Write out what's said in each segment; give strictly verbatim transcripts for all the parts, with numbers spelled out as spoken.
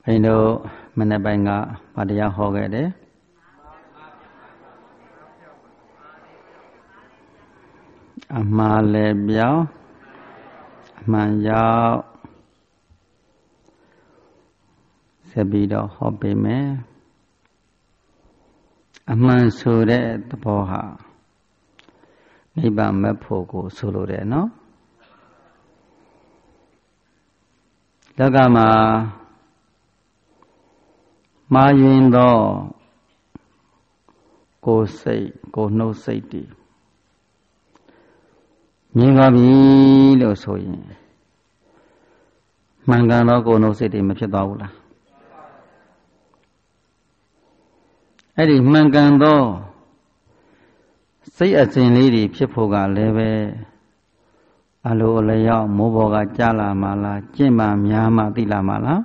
ဘိန်းတို့မနေ့ပိုင်းကဗာတရားဟောခဲ့တယ်အမှားလည်းပြောင်းအမှန်ရောက်ဆက်ပြီးတော့ဟောပေးမယ်အမှန်ဆိုတဲ့သဘောဟာနိဗ္ဗာန်မဲ့ဖို့ကိုဆိုလိုတယ်နော်လောကမှာမာရင်သောကိုယ်စိတ်ကိုယ်နှုတ်စိတ်တည်မြင်ပါပြီလို့ဆိုရင်မှန်ကန်သောကိုယ်နှုတ်စိတ်တည်မဖြစ်သွားဘူးလားအဲ့ဒီမှန်ကန်သောစိတ်အစဉ်လေးတွေဖြစ်ဖို့ကလည်းပဲအလိုအလျောက်မိုးပေါ်ကကြားလာမှလားကျင့်မှများမှသိလာမှလား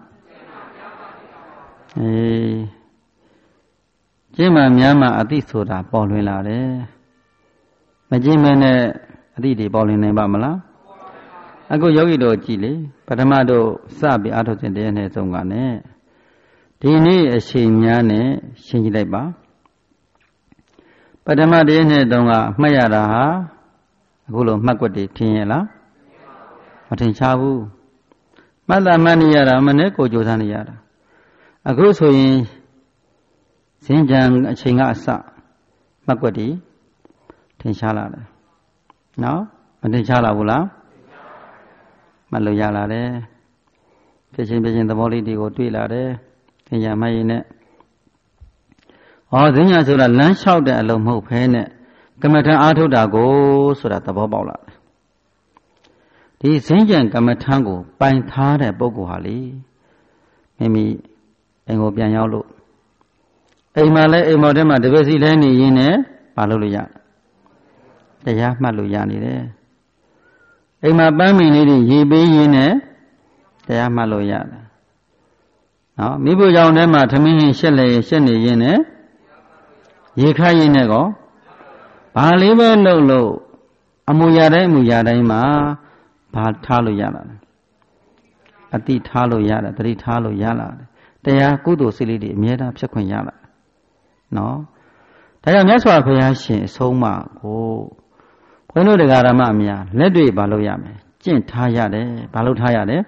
အေးကျင့်မှများမှအသိဆိုတာပေါ်လွင်လာတယ်မကျင့်မနဲ့အသိတွေပေါ်လွင်နိုင်ပါမလားအခုယောဂီတို့ကြည်လေပထမတို့စပြီးအားထုတ်ခြင်းတရားနဲ့ဆုံးကနဲ့ဒီနေ့အချိန်များနဲ့ရှင်းကြည့်လိုက်ပါပထမတရားနဲ့တုန်းကမှတ်ရတာဟာအခုလိုမှတ်ကွက်တွေထင်ရလားမထင်ရှားဘူးမှတ်တာမှတ်နေရတာမနဲ့ကိုကြိုးစားနေရတာအခုဆိုရင်စင်ကြံအချိန်ကအစမှတ်ကွက်တွေထင်ရှားလာတယ်နော်မထင်ရှားလာဘူးလားမှတ်လို့ရလာတယ်ဖြစ်ချင်းဖြစ်ချင်းသဘောလေးတွေကိုတွေ့လာတယ်စင်ကြံမှတ်ရင်နဲ့ဟောစင်ကြံဆိုတာလမ်းလျှောက်တဲ့အလုံးမဟုတ်ဘဲနဲ့ကမ္မထံအားထုတ်တာကိုဆိုတာသဘောပေါက်လာတယ်ဒီစင်ကြံကမ္မထံကိုပိုင်ထားတဲ့ပုဂ္ဂိုလ်ဟာလေမိမိအိမ်ကိုပြန်ရောက်လို့အိမ်မှာလဲအိမ်မော်ထဲမှာတပည့်စီလဲနေရင်းနဲ့မလုပ်လို့ရတရားမှတ်လို့ရနေတယ်အိမ်မှာပန်းမင်လေးတွေရေပေးရင်းနဲ့တရားမှတ်လို့ရတယ်နော်မိဖို့ကြောင့်ထဲမှာသမင်းရင်ရှက်လေရှက်နေရင်းနဲ့ရေခတ်ရင်းနဲ့ကောဘာလေးပဲလှုပ်လို့အမူအရာတိုင်းအမူအရာတိုင်းမှာဘာထားလို့ရလာလဲအတိထားလို့ရတယ်တတိထားလို့ရလာတယ်တရားကုသိုလ်စိတ်လေးတွေအမြဲတမ်းဖြစ်ခွင့်ရလာနော်ဒါကြောင့်မြတ်စွာဘုရားရှင်အဆုံးအမကိုဘုန်းတော်တရားဓမ္မအများလက်တွေ့ဘာလို့ရမယ်ကျင့်ထားရတယ်ဘာလို့ထားရတယ်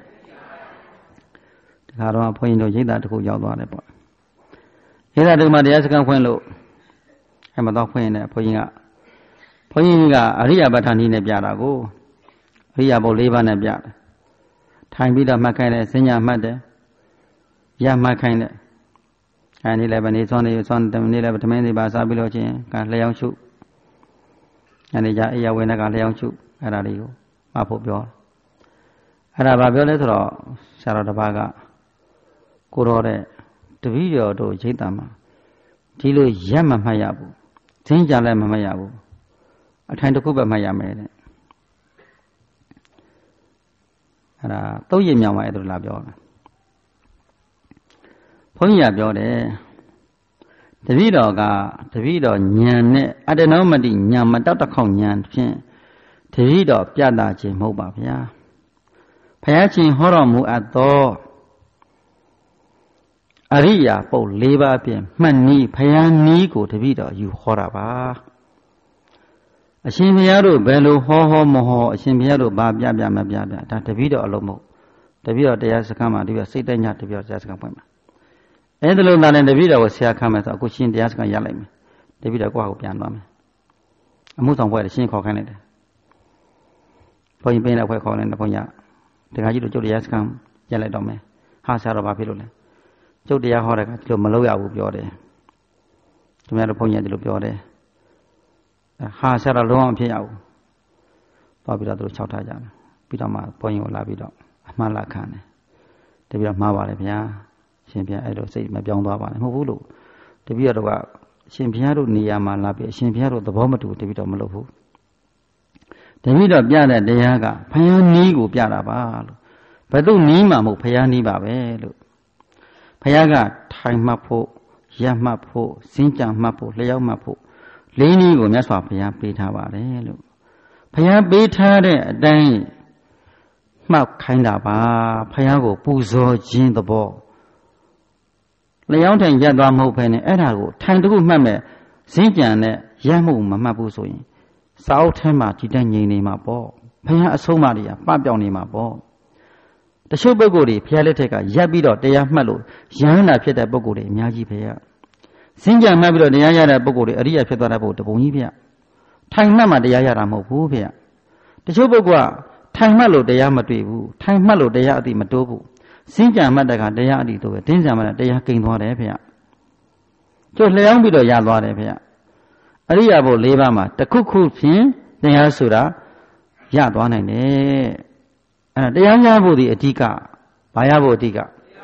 ဒါကတော့ဘုန်းကြီးတို့ရိပ်သာတစ်ခုရောက်သွားတယ်ပေါ့ရိပ်သာတစ်ခုမှတရားစခန်းဖွင့်လို့အဲမှာတော့ဖွင့်နေဘုန်းကြီးကဘုန်းကြီးကအရိယာပဋ္ဌာန်းနည်းနဲ့ပြတာကိုအရိယာဘုတ်၄ပါးနဲ့ပြတယ်ထိုင်ပြီးတော့မှတ်ခိုင်းတယ်စဉ္ညာမှတ်တယ်ရမှတ်ခိုင်းတယ်အဲဒီလည်းပဲနေသွန်းနေသွန်းတယ်နေလည်းပဲဓမင်းတွေပါစားပြီးလို့ချင်းကလျှောင်းရှုအဲဒီကြအေယဝေနကလျှောင်းရှုအဲ့ဒါလေးကိုမှတ်ဖို့ပြောအဲ့ဒါဘာပြောလဲဆိုတော့ဆရာတော်တစ်ပါးကကိုတော်တဲ့တပည့်တော်တို့ရိတ်တံမှာဒီလိုရက်မမှတ်ရဘူးစဉ္ညာလည်းမမှတ်ရဘူးအထိုင်တစ်ခုပဲမှတ်ရမယ်တဲ့အဲ့ဒါသုံးရမြောင်ပါအဲ့ဒါလာပြောတာဘုန်းကြီးကပြောတယ်တပည့်တော်ကတပည့်တော်ဉာဏ်နဲ့အတ္တနောမတိဉာဏ်မတောက်တစ်ခေါက်ဉာဏ်ဖြင့်တပည့်တော်ပြတာခြင်းမဟုတ်ပါဗျာဘုရားရှင်ဟောတော်မူအပ်သောအရိယာပုတ်၄ပါးဖြင့်မှတ်နည်းဘုရားနည်းကိုတပည့်တော်ယူဟောတာပါအရှင်ဘုရားတို့ဘယ်လိုဟောဟောမဟောအရှင်ဘုရားတို့ဘာပြပြမပြပြဒါတပည့်တော်အလုံးမဟုတ်တပည့်တော်တရားစခန်းမှာတပည့်တော်စိတ်တညတပည့်တော်တရားစခန်းဖွင့်မှာအဲ့ဒါလို့သာလည်းတပည့်တော်ကိုဆရာခမ်းမယ်ဆိုအခုရှင်တရားစခန်းရလိုက်မယ်တပည့်တော်ကိုယ့်ဟာကိုပြန်သွားမယ်အမှုဆောင်ဖွဲ့ရှင်ခေါ်ခိုင်းလိုက်တယ်ဘုန်းကြီးပင်းတဲ့ဖွဲ့ခေါ်လိုက်တယ်ဘုန်းကြီးတခါကြီးတို့ကျုပ်တရားစခန်းရလိုက်တော့မယ်ဟာဆရာတော်ဘာဖြစ်လို့လဲကျုပ်တရားဟောတဲ့ကဒီလိုမလုပ်ရဘူးပြောတယ်သူများတို့ဘုန်းကြီးကဒီလိုပြောတယ်ဟာဆရာတော်လုံးဝမဖြစ်ရဘူးသွားပြီးတော့သူတို့ခြောက်ထားကြတယ်ပြီးတော့မှဘုန်းကြီးကိုလာပြီးတော့အမှားလာခံတယ်တပည့်တော်မှားပါလေဗျာရှင်ဘုရားအဲ့လိုစိတ်မပြောင်းသွားပါနဲ့မဟုတ်ဘူးလို့တပည့်တော်ကရှင်ဘုရားတို့နေရာမှာလာပြီးအရှင်ဘုရားတို့သဘောမတူတပည့်တော်မလုပ်ဘူးတပည့်တော်ပြတဲ့တရားကဘုရားနည်းကိုပြတာပါလို့ဘယ်သူနည်းမှမဟုတ်ဘုရားနည်းပါပဲလို့ဘုရားကထိုင်မှတ်ဖို့ရပ်မှတ်ဖို့စဉ္ကြံမှတ်ဖို့လျှောက်မှတ်ဖို့လေးနည်းကိုမြတ်စွာဘုရားပေးထားပါတယ်လို့ဘုရားပေးထားတဲ့အတိုင်းမှတ်ခိုင်းတာပါဘုရားကိုပူဇော်ခြင်းသဘောလျောင်းထိုင်ရက်သွားမဟုတ်ဘဲနဲ့အဲ့ဒါကိုထိုင်တခုမှတ်မဲ့ဇင်းကြံနဲ့ရက်မှုမမှတ်ဘူးဆိုရင်စာအုပ်ထဲမှာဒီတိုင်းငြိမ်နေမှာပေါ့ဘုရားအဆုံးအမတွေကပပျောက်နေမှာပေါ့တချို့ပုဂ္ဂိုလ်တွေဘုရားလက်ထက်ကရက်ပြီးတော့တရားမှတ်လို့ယဟန္တာဖြစ်တဲ့ပုဂ္ဂိုလ်တွေအများကြီးပဲရဇင်းကြံမှတ်ပြီးတော့တရားရတဲ့ပုဂ္ဂိုလ်တွေအရိယာဖြစ်သွားတဲ့ပုဂ္ဂိုလ်တပုံကြီးဗျထိုင်မှတ်မှတရားရတာမဟုတ်ဘူးဗျတချို့ပုဂ္ဂိုလ်ကထိုင်မှတ်လို့တရားမတွေ့ဘူးထိုင်မှတ်လို့တရားအတိမတိုးဘူးစင်ကြံမှတ်တဲ့ကတရားအတိတိုးပဲတင်းကြံမှတ်တဲ့တရားကိန်းသွားတယ်ဖေ။ကျို့လျောင်းပြီးတော့ရသွားတယ်ဖေ။အရိယာဘုလေးပါးမှာတစ်ခုခုဖြင့်တရားဆိုတာရသွားနိုင်တယ်။အဲ့ဒါတရားရဖို့ဒီအဓိကဘာရဖို့အဓိ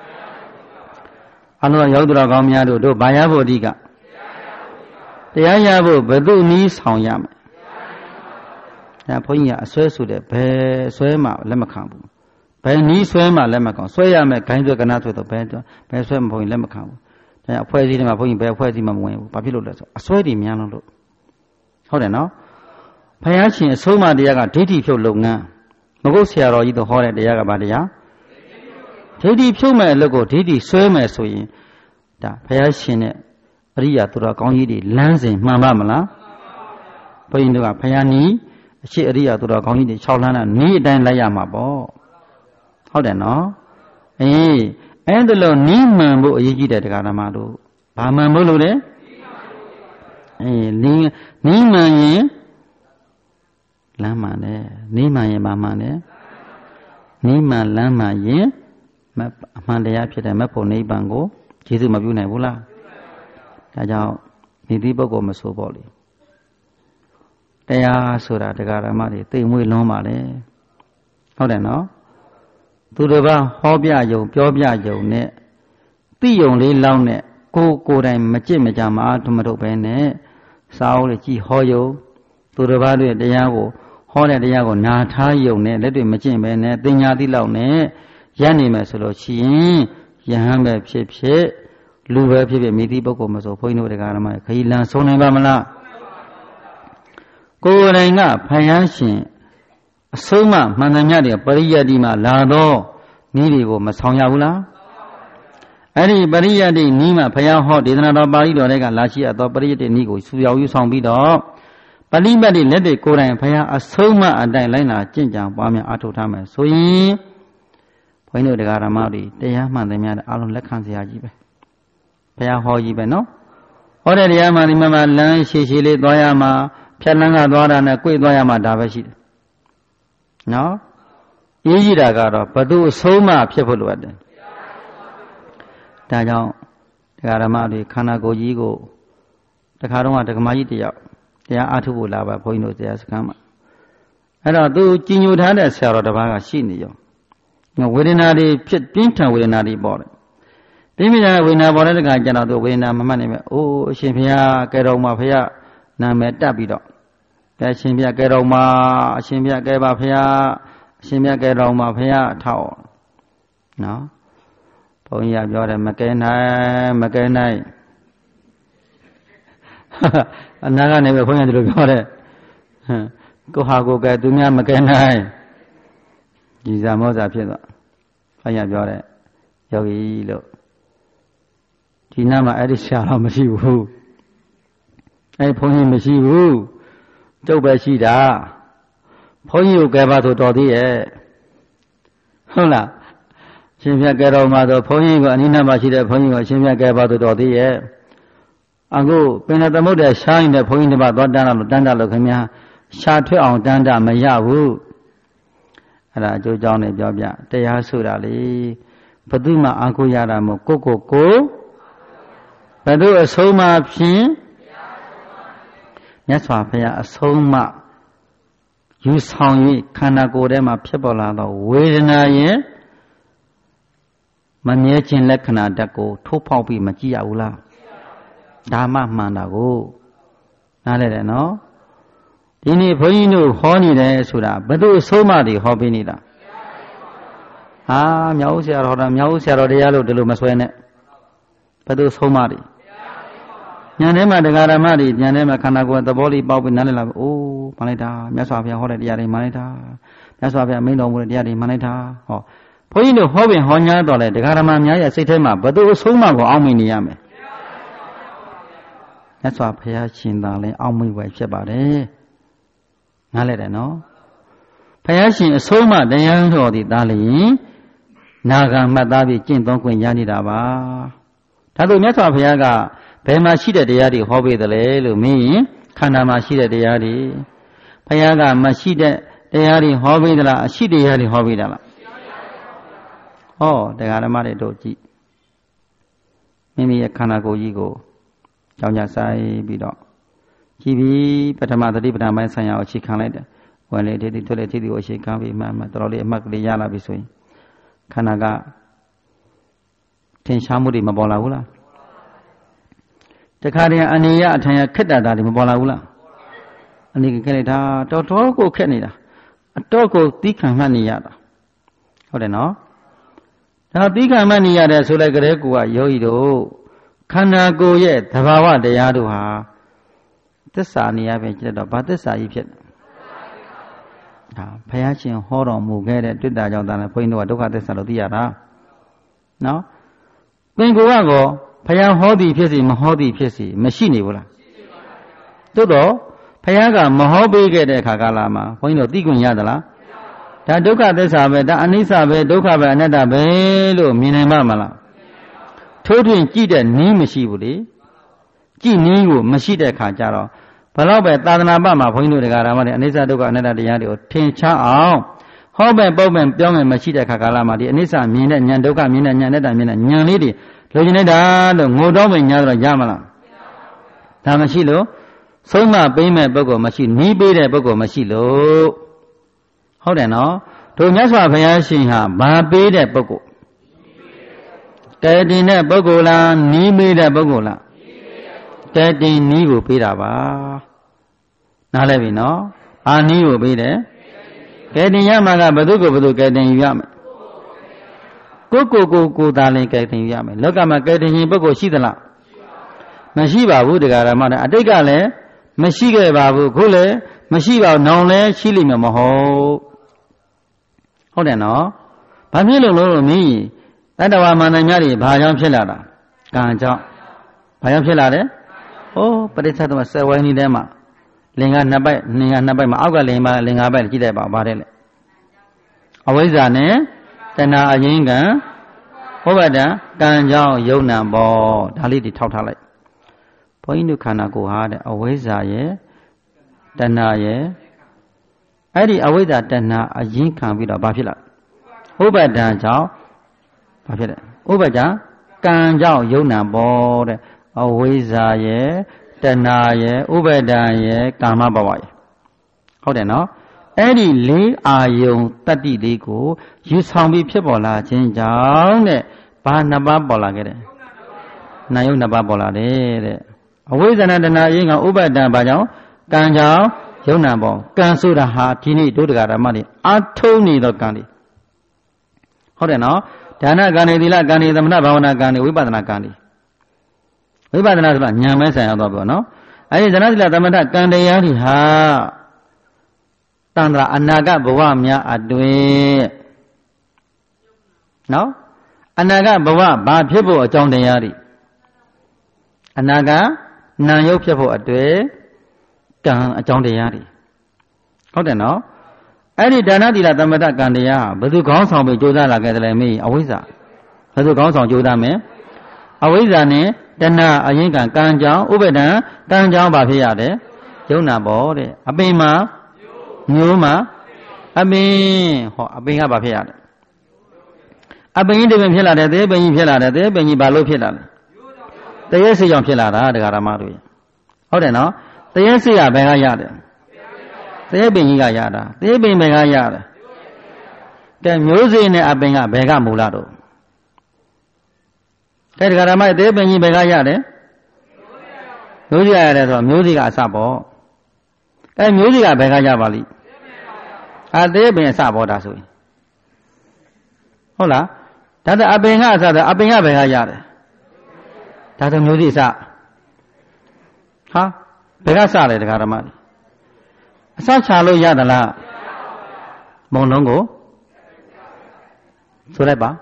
ကအလုံးရောက်တော်ကောင်းများတို့တို့ဘာရဖို့အဓိကတရားရဖို့ဘယ်သူနည်းဆောင်ရမလဲ။ဒါဘုန်းကြီးကအစွဲဆိုတဲ့ဘယ်ဆွဲမှလက်မခံဘူးဘယ်နည်းဆွဲမှလက်မခံဆွဲရမယ်ခိုင်းဆွဲကနာဆွဲတော့ဘယ်ဘယ်ဆွဲမှဘုန်းကြီးလက်မခံဘူးဒါကြောင့်အဖွဲ့အစည်းတွေမှာဘုန်းကြီးဘယ်အဖွဲ့အစည်းမှမဝင်ဘူးဘာဖြစ်လို့လဲဆိုအစွဲတွေများလို့လို့ဟုတ်တယ်နော်ဘုရားရှင်အဆုံးအမတရားကဒိဋ္ဌိဖြုတ်လုပ်ငန်းမကုတ်ဆရာတော်ကြီးတို့ဟောတဲ့တရားကဘာတရားဒိဋ္ဌိဖြုတ်မဲ့အလုပ်ကိုဒိဋ္ဌိဆွဲမဲ့ဆိုရင်ဒါဘုရားရှင်နဲ့အရိယာသူတော်ကောင်းကြီးတွေလမ်းစဉ်မှန်ပါမလားဘုန်းကြီးတို့ကဘုရားနီးအရှိအရိယာသူတော်ကောင်းကြီးတွေ၆လမ်းနဲ့နီးအတိုင်းလိုက်ရမှာပေါ့ဟုတ်တယ်နော်အေးအဲ့ဒါလို့နီးမှန်ဖို့အရေးကြီးတယ်တရားဓမ္မတို့ဘာမှန်ဖို့လို့လဲအေးနီးနီးမှန်ရင်လမ်းမှန်တယ်နီးမှန်ရင်ဘာမှန်တယ်နီးမှန်လမ်းမှန်ရင်အမှန်တရားဖြစ်တဲ့မဖို့နိဗ္ဗာန်ကိုကျေးဇူးမပြုနိုင်ဘူးလားဒါကြောင့်ဒီသည့်ပုဂ္ဂိုလ်မဆိုပေါ့လေတရားဆိုတာတရားဓမ္မတွေသိမွေးလွန်းပါလေဟုတ်တယ်နော်သူတစ်ပါးဟောပြယုံပြောပြယုံနဲ့သိယုံလေးလောက်နဲ့ကိုကိုယ်တိုင်မကြစ်မကြမှာထမထုတ်ပဲနဲ့စာအုပ်လေးကြည်ဟောယုံသူတစ်ပါးတွေတရားကိုဟောတဲ့တရားကိုနာထားယုံနဲ့လက်တွေမကြင့်ပဲနဲ့သင်ညာသီးလောက်နဲ့ရပ်နေမယ်ဆိုလို့ရှိရင်ယဟန်ပဲဖြစ်ဖြစ်လူပဲဖြစ်ဖြစ်မိသည့်ပုဂ္ဂိုလ်မဆိုဘုန်းကြီးတို့တရားဓမ္မတွေခရီးလမ်းဆုံးနိုင်ပါမလားကိုယ်တိုင်ကဖယားရှင်အဆုံးမမှန်သမျှတွေပရိယတ်ဒီမှာလာတော့ဤတွေကိုမဆောင်ရဘူးလားအဲ့ဒီပရိယတ်ဒီဤမှာဘုရားဟောဒေသနာတော်ပါဠိတော်တွေကလာရှိအပ်သောပရိယတ်ဒီဤကိုဆူရောက်ယူဆောင်ပြီးတော့ပရိပတ်ဒီလက်တွေကိုယ်တိုင်ဘုရားအဆုံးမအတိုင်းလိုက်လာကျင့်ကြံပွားများအထောက်ထားမယ်ဆိုရင်ဘုန်းကြီးတို့တရားဓမ္မတွေတရားမှန်သမျှအလုံးလက်ခံစရာကြီးပဲဘုရားဟောကြီးပဲနော်ဟောတဲ့တရားမှဒီမှာလမ်းရှည်ရှည်လေးသွားရမှာဖြတ်လန်းကသွားတာနဲ့ကိုယ်သွားရမှာဒါပဲရှိတယ်နော်အေးကြီးတာကတော့ဘသူအဆုံးမဖြစ်ဖို့လိုအပ်တယ်ဒါကြောင့်တရားဓမ္မတွေခန္ဓာကိုယ်ကြီးကိုတခါတော့ဒကမာကြီးတယောက်တရားအားထုတ်ဖို့လာပါဘုန်းကြီးတို့တရားစခန်းမှာအဲ့တော့သူကြည်ညိုထားတဲ့ဆရာတော်တစ်ပါးကရှိနေရောဝေဒနာတွေဖြစ်ပြင်းထန်ဝေဒနာတွေပေါ်တယ်ပြင်းပြင်းထန်ဝေဒနာပေါ်တဲ့အခါကျတော့သူဝေဒနာမမှတ်နိုင်ပဲအိုးအရှင်ဘုရားကဲတော်မှာဘုရားနာမည်တက်ပြီးတော့ကဲအရှင်ဘုရားကဲတော်မှာအရှင်ဘုရားကဲပါဘုရားအရှင်မြတ်ကဲတော်မှာဘုရားထောက်နော်ဘုန်းကြီးကပြောတယ်မကဲနိုင်မကဲနိုင်အနာကနေပဲဘုန်းကြီးကဒီလိုပြောတယ်ကိုဟာကိုကဲသူများမကဲနိုင်ဒီဇာမောဇာဖြစ်သွားဘုန်းကြီးပြောတယ်ယောဂီလို့ဒီနားမှာအဲ့ဒီဆရာတော်မရှိဘူးအဲ့ဘုန်းကြီးမရှိဘူးကျုပ်ပဲရှိတာဘုန်းကြီးကိုကဲပါဆိုတော်သေးရဲ့ဟုတ်လားရှင်ပြကဲတော်မှာဆိုဘုန်းကြီးကအနိနာမှာရှိတဲ့ဘုန်းကြီးကိုရှင်ပြကဲပါဆိုတော်သေးရဲ့အခုပင်သမုဒ္ဒရာရှားနေတဲ့ဘုန်းကြီးတစ်ပါးသွားတန်းလာလို့တန်းတာလို့ခင်ဗျာရှားထွက်အောင်တန်းတာမရဘူးအဲ့ဒါအကျိုးကြောင့်လည်းပြောပြတရားဆိုတာလေဘသူမှအာကိုရတာမဟုတ်ကိုကိုကိုဘသူအဆုံးမဖြင့်မြတ်စွာဘုရားအဆုံးအမယူဆောင်၍ခန္ဓာကိုယ်ထဲမှာဖြစ်ပေါ်လာသောဝေဒနာရဲ့မမြဲခြင်းလက္ခဏာဓာတ်ကိုထိုးဖောက်ပြီးမကြည့်ရဘူးလားဒါမှမှန်တာကိုနားလည်တယ်နော်ဒီနေ့ဘုန်းကြီးတို့ဟောနေတယ်ဆိုတာဘယ်သူအဆုံးအမတွေဟောပေးနေတာဟာမြောက်ဆရာတော်တော်မြောက်ဆရာတော်တရားလို့ဒီလိုမဆွဲနဲ့ဘယ်သူဆုံးမတွေညာထဲမှာတရားဓမ္မတွေညာထဲမှာခန္ဓာကိုယ်သဘောလေးပေါက်ပြီးနားလည်လာပြီအိုးမှန်လိုက်တာမြတ်စွာဘုရားဟောတဲ့တရားတွေမှန်လိုက်တာမြတ်စွာဘုရားမိန့်တော်မူတဲ့တရားတွေမှန်လိုက်တာဟောဘုန်းကြီးတို့ဟောပင်ဟောညာတော်လဲတရားဓမ္မများရဲ့စိတ်ထဲမှာဘယ်သူအဆုံးမကိုအောက်မိနေရမယ်မြတ်စွာဘုရားရှင်သာလဲအောက်မိဝယ်ဖြစ်ပါတယ်နားလဲတယ်နော်ဘုရားရှင်အဆုံးမတရားတော်ဒီသားလျင်နာဂံမှတ်သားပြီးကျင့်သုံးခွင့်ရနေတာပါဒါတို့မြတ်စွာဘုရားကဘယ်မှာရှိတဲ့တရားတွေဟောပေးတယ်လဲလို့မင်းရင်ခန္ဓာမှာရှိတဲ့တရားတွေဘုရားကမရှိတဲ့တရားတွေဟောပေးသလားအရှိတရားတွေဟောပေးတာလားဟောတရားဓမ္မတွေတို့ကြည့်မိမိရဲ့ခန္ဓာကိုယ်ကြီးကိုကြောင်းကြဆိုင်ပြီးတော့ကြည့်ပြီးပထမသတိပဋ္ဌာန်ပိုင်းဆိုင်ရာကိုအခြေခံလိုက်တယ်ဝင်လေတိတိထွက်လေတိတိကိုအခြေခံပြီးမှမှတော်တော်လေးအမှတ်ကလေးရလာပြီဆိုရင်ခန္ဓာကထင်ရှားမှုတွေမပေါ်လာဘူးလားတခါတည်းအနေရအထံရခက်တာတာတွေမပေါ်လာဘူးလားအနေကခက်လိုက်တာတော်တော်ကိုခက်နေတာအတော့ကိုသီးခံမှတ်နေရတာဟုတ်တယ်နော်ဒါသီးခံမှတ်နေရတဲ့ဆိုလိုက်ကလေးကိုကယောဂီတို့ခန္ဓာကိုယ်ရဲ့သဘာဝတရားတို့ဟာသစ္စာနေရပဲကျတော့ဘာသစ္စာကြီးဖြစ်ဒါဘုရားရှင်ဟောတော်မူခဲ့တဲ့တွေ့တာကြောင့်ဒါလည်းဘုန်းကြီးတို့ကဒုက္ခသစ္စာလို့သိရတာနော်ပင်ကိုယ်ကကောဘုရားဟောသည်ဖြစ်စီမဟောသည်ဖြစ်စီမရှိနေဘူးလားသို့တော့ဘုရားကမဟောပေးခဲ့တဲ့အခါကာလမှာဘုန်းကြီးတို့သိခွင့်ရသလားဒါဒုက္ခသစ္စာပဲဒါအနိစ္စပဲဒုက္ခပဲအနတ္တပဲလို့မြင်နိုင်မှာမလားထိုးထွင်းကြည့်တဲ့နည်းမရှိဘူးလေကြည့်နည်းကိုမရှိတဲ့အခါကျတော့ဘယ်တော့ပဲသာသနာ့ဘမှာဘုန်းကြီးတို့တရားဓမ္မတွေအနိစ္စဒုက္ခအနတ္တတရားတွေကိုထင်ရှားအောင်ဟောပဲပုတ်ပဲပြောမယ်မရှိတဲ့အခါကာလမှာဒီအနိစ္စမြင်တဲ့ဉာဏ်ဒုက္ခမြင်တဲ့ဉာဏ်အနတ္တမြင်တဲ့ဉာဏ်လေးတွေလိုချင်နေတာလို့ငိုတော့ပဲညာတော့ရမလားဒါမရှိလို့ဆုံးမပေးမဲ့ပုဂ္ဂိုလ်မရှိနီးပေးတဲ့ပုဂ္ဂိုလ်မရှိလို့ဟုတ်တယ်နော်တို့မြတ်စွာဘုရားရှင်ဟာဘာပေးတဲ့ပုဂ္ဂိုလ်ကဲတင်တဲ့ပုဂ္ဂိုလ်လားနီးပေးတဲ့ပုဂ္ဂိုလ်လားကဲတင်နီးကိုပေးတာပါနားလည်ပြီနော်အာနီးကိုပေးတယ်ကဲတင်ရမှာကဘယ်သူကိုဘယ်သူကဲတင်ယူရမယ်ကိုကိုကိုကိုသာလင်ကဲတင်ယူရမယ်လောကမှာကဲတင်ရင်ပုဂ္ဂိုလ်ရှိသလားမရှိပါဘူးတရားဓမ္မနဲ့အတိတ်ကလည်းမရှိခဲ့ပါဘူးခုလည်းမရှိပါဘူးနောင်လည်းရှိလိမ့်မယ်မဟုတ်ဟုတ်တယ်နော်ဘာဖြစ်လို့လို့မင်းတတ္တဝါမာနများတွေဘာကြောင့်ဖြစ်လာတာကံကြောင့်ဘာကြောင့်ဖြစ်လာလဲဩပရိစ္ဆေသမဆက်ဝိုင်းနေတဲ့မှာလင်္ကာနှစ်ပိုက်လင်္ကာနှစ်ပိုက်မှာအောက်ကလင်္ကာလင်္ကာပိုက်ကြည့်လိုက်ပါဘာတဲ့လဲအဝိဇ္ဇာနဲ့တဏှာအရင်းကံဟောဘတံကံကြောင့်ယုံနံပေါ်ဒါလေးတွေထောက်ထားလိုက်ဘုန်းကြီးတို့ခန္ဓာကိုယ်ဟာတဲ့အဝိဇ္ဇာရဲ့တဏှာရဲ့အဲ့ဒီအဝိဇ္ဇာတဏှာအရင်းခံပြီးတော့ဘာဖြစ်လာဟောဘတံကြောင့်ဘာဖြစ်လဲဥပ္ပဒါကံကြောင့်ယုံနံပေါ်တဲ့အဝိဇ္ဇာရဲ့တဏှာရဲ့ဥပ္ပဒါရဲ့ကာမဘဝရဲ့ဟုတ်တယ်နော်အဲ့ဒီလေးအာယုံတတ္တိလေးကိုယူဆောင်ပြီးဖြစ်ပေါ်လာခြင်းကြောင့်တဲ့ဘာနှစ်ပါးပေါ်လာခဲ့တယ်နာယုံနှစ်ပါးပေါ်လာတယ်တဲ့အဝိဇ္ဇာနဲ့တဏှာရင်ကဥပ္ပဒါဘာကြောင့်ကံကြောင့်ယုံနံပေါ်ကံဆိုတာဟာဒီနေ့ဒုဒကာဓမ္မတွေအထုံးနေသောကံတွေဟုတ်တယ်နော်ဒါနကံတွေသီလကံတွေသမဏဘာဝနာကံတွေဝိပဿနာကံတွေဝိပဿနာဆိုတာဉာဏ်မဲဆိုင်အောင်တော့ပြောနော်အဲဒီဒါနသီလသမဏကံတရားတွေဟာတန်ត្រာအနာဂတ်ဘဝများအတွင်းနော်အနာဂတ်ဘဝဘာဖြစ်ဖို့အကြောင်းတရားတွေအနာဂတ်နာယုတ်ဖြစ်ဖို့အတွက်ကံအကြောင်းတရားတွေဟုတ်တယ်နော်အဲ့ဒီဒါနသီလသမထကံတရားဘယ်သူခေါင်းဆောင်ပြီးကြိုးစားလာခဲ့တယ်လဲမေးအဝိဇ္ဇာဘယ်သူခေါင်းဆောင်ကြိုးစားမယ်အဝိဇ္ဇာနဲ့တဏှာအရင်ကကံကြောင့်ဥပ္ပဒံကံကြောင့်ဘာဖြစ်ရတယ်ယုံနာပေါ်တဲ့အပင်မှာမျိုးမှာအပင်ဟောအပင်ကဘာဖြစ်ရတယ်အပင်ကြီးတပင်ဖြစ်လာတယ်သေပင်ကြီးဖြစ်လာတယ်သေပင်ကြီးဘာလို့ဖြစ်လာလဲတရေစိတ်ကြောင့်ဖြစ်လာတာတရားဓမ္မတွေဟုတ်တယ်နော်တရေစိတ်ကဘယ်ကရတယ်သေပင်ကြီးကရတာသေပင်ဘယ်ကရတယ်ကဲမျိုးစေ့နဲ့အပင်ကဘယ်ကမူလာတော့ကဲတရားဓမ္မသေပင်ကြီးဘယ်ကရတယ်မျိုးစေ့ရတယ်ဆိုတော့မျိုးစေ့ကအစပေါ့အဲမျိုးစေ့ကဘယ်ကရပါလိအသေးပင်အစပေါ်တာဆိုရင်ဟုတ်လားဒါတဲ့အပင်ကအစဆိုအပင်ကဘယ်ကရတယ်ဒါဆိုမျိုးစေ့အစဟာဘယ်ကစလဲတရားဓမ္မအစချလို့ရသလားမုံလုံးကိုဆိုလိုက်ပါ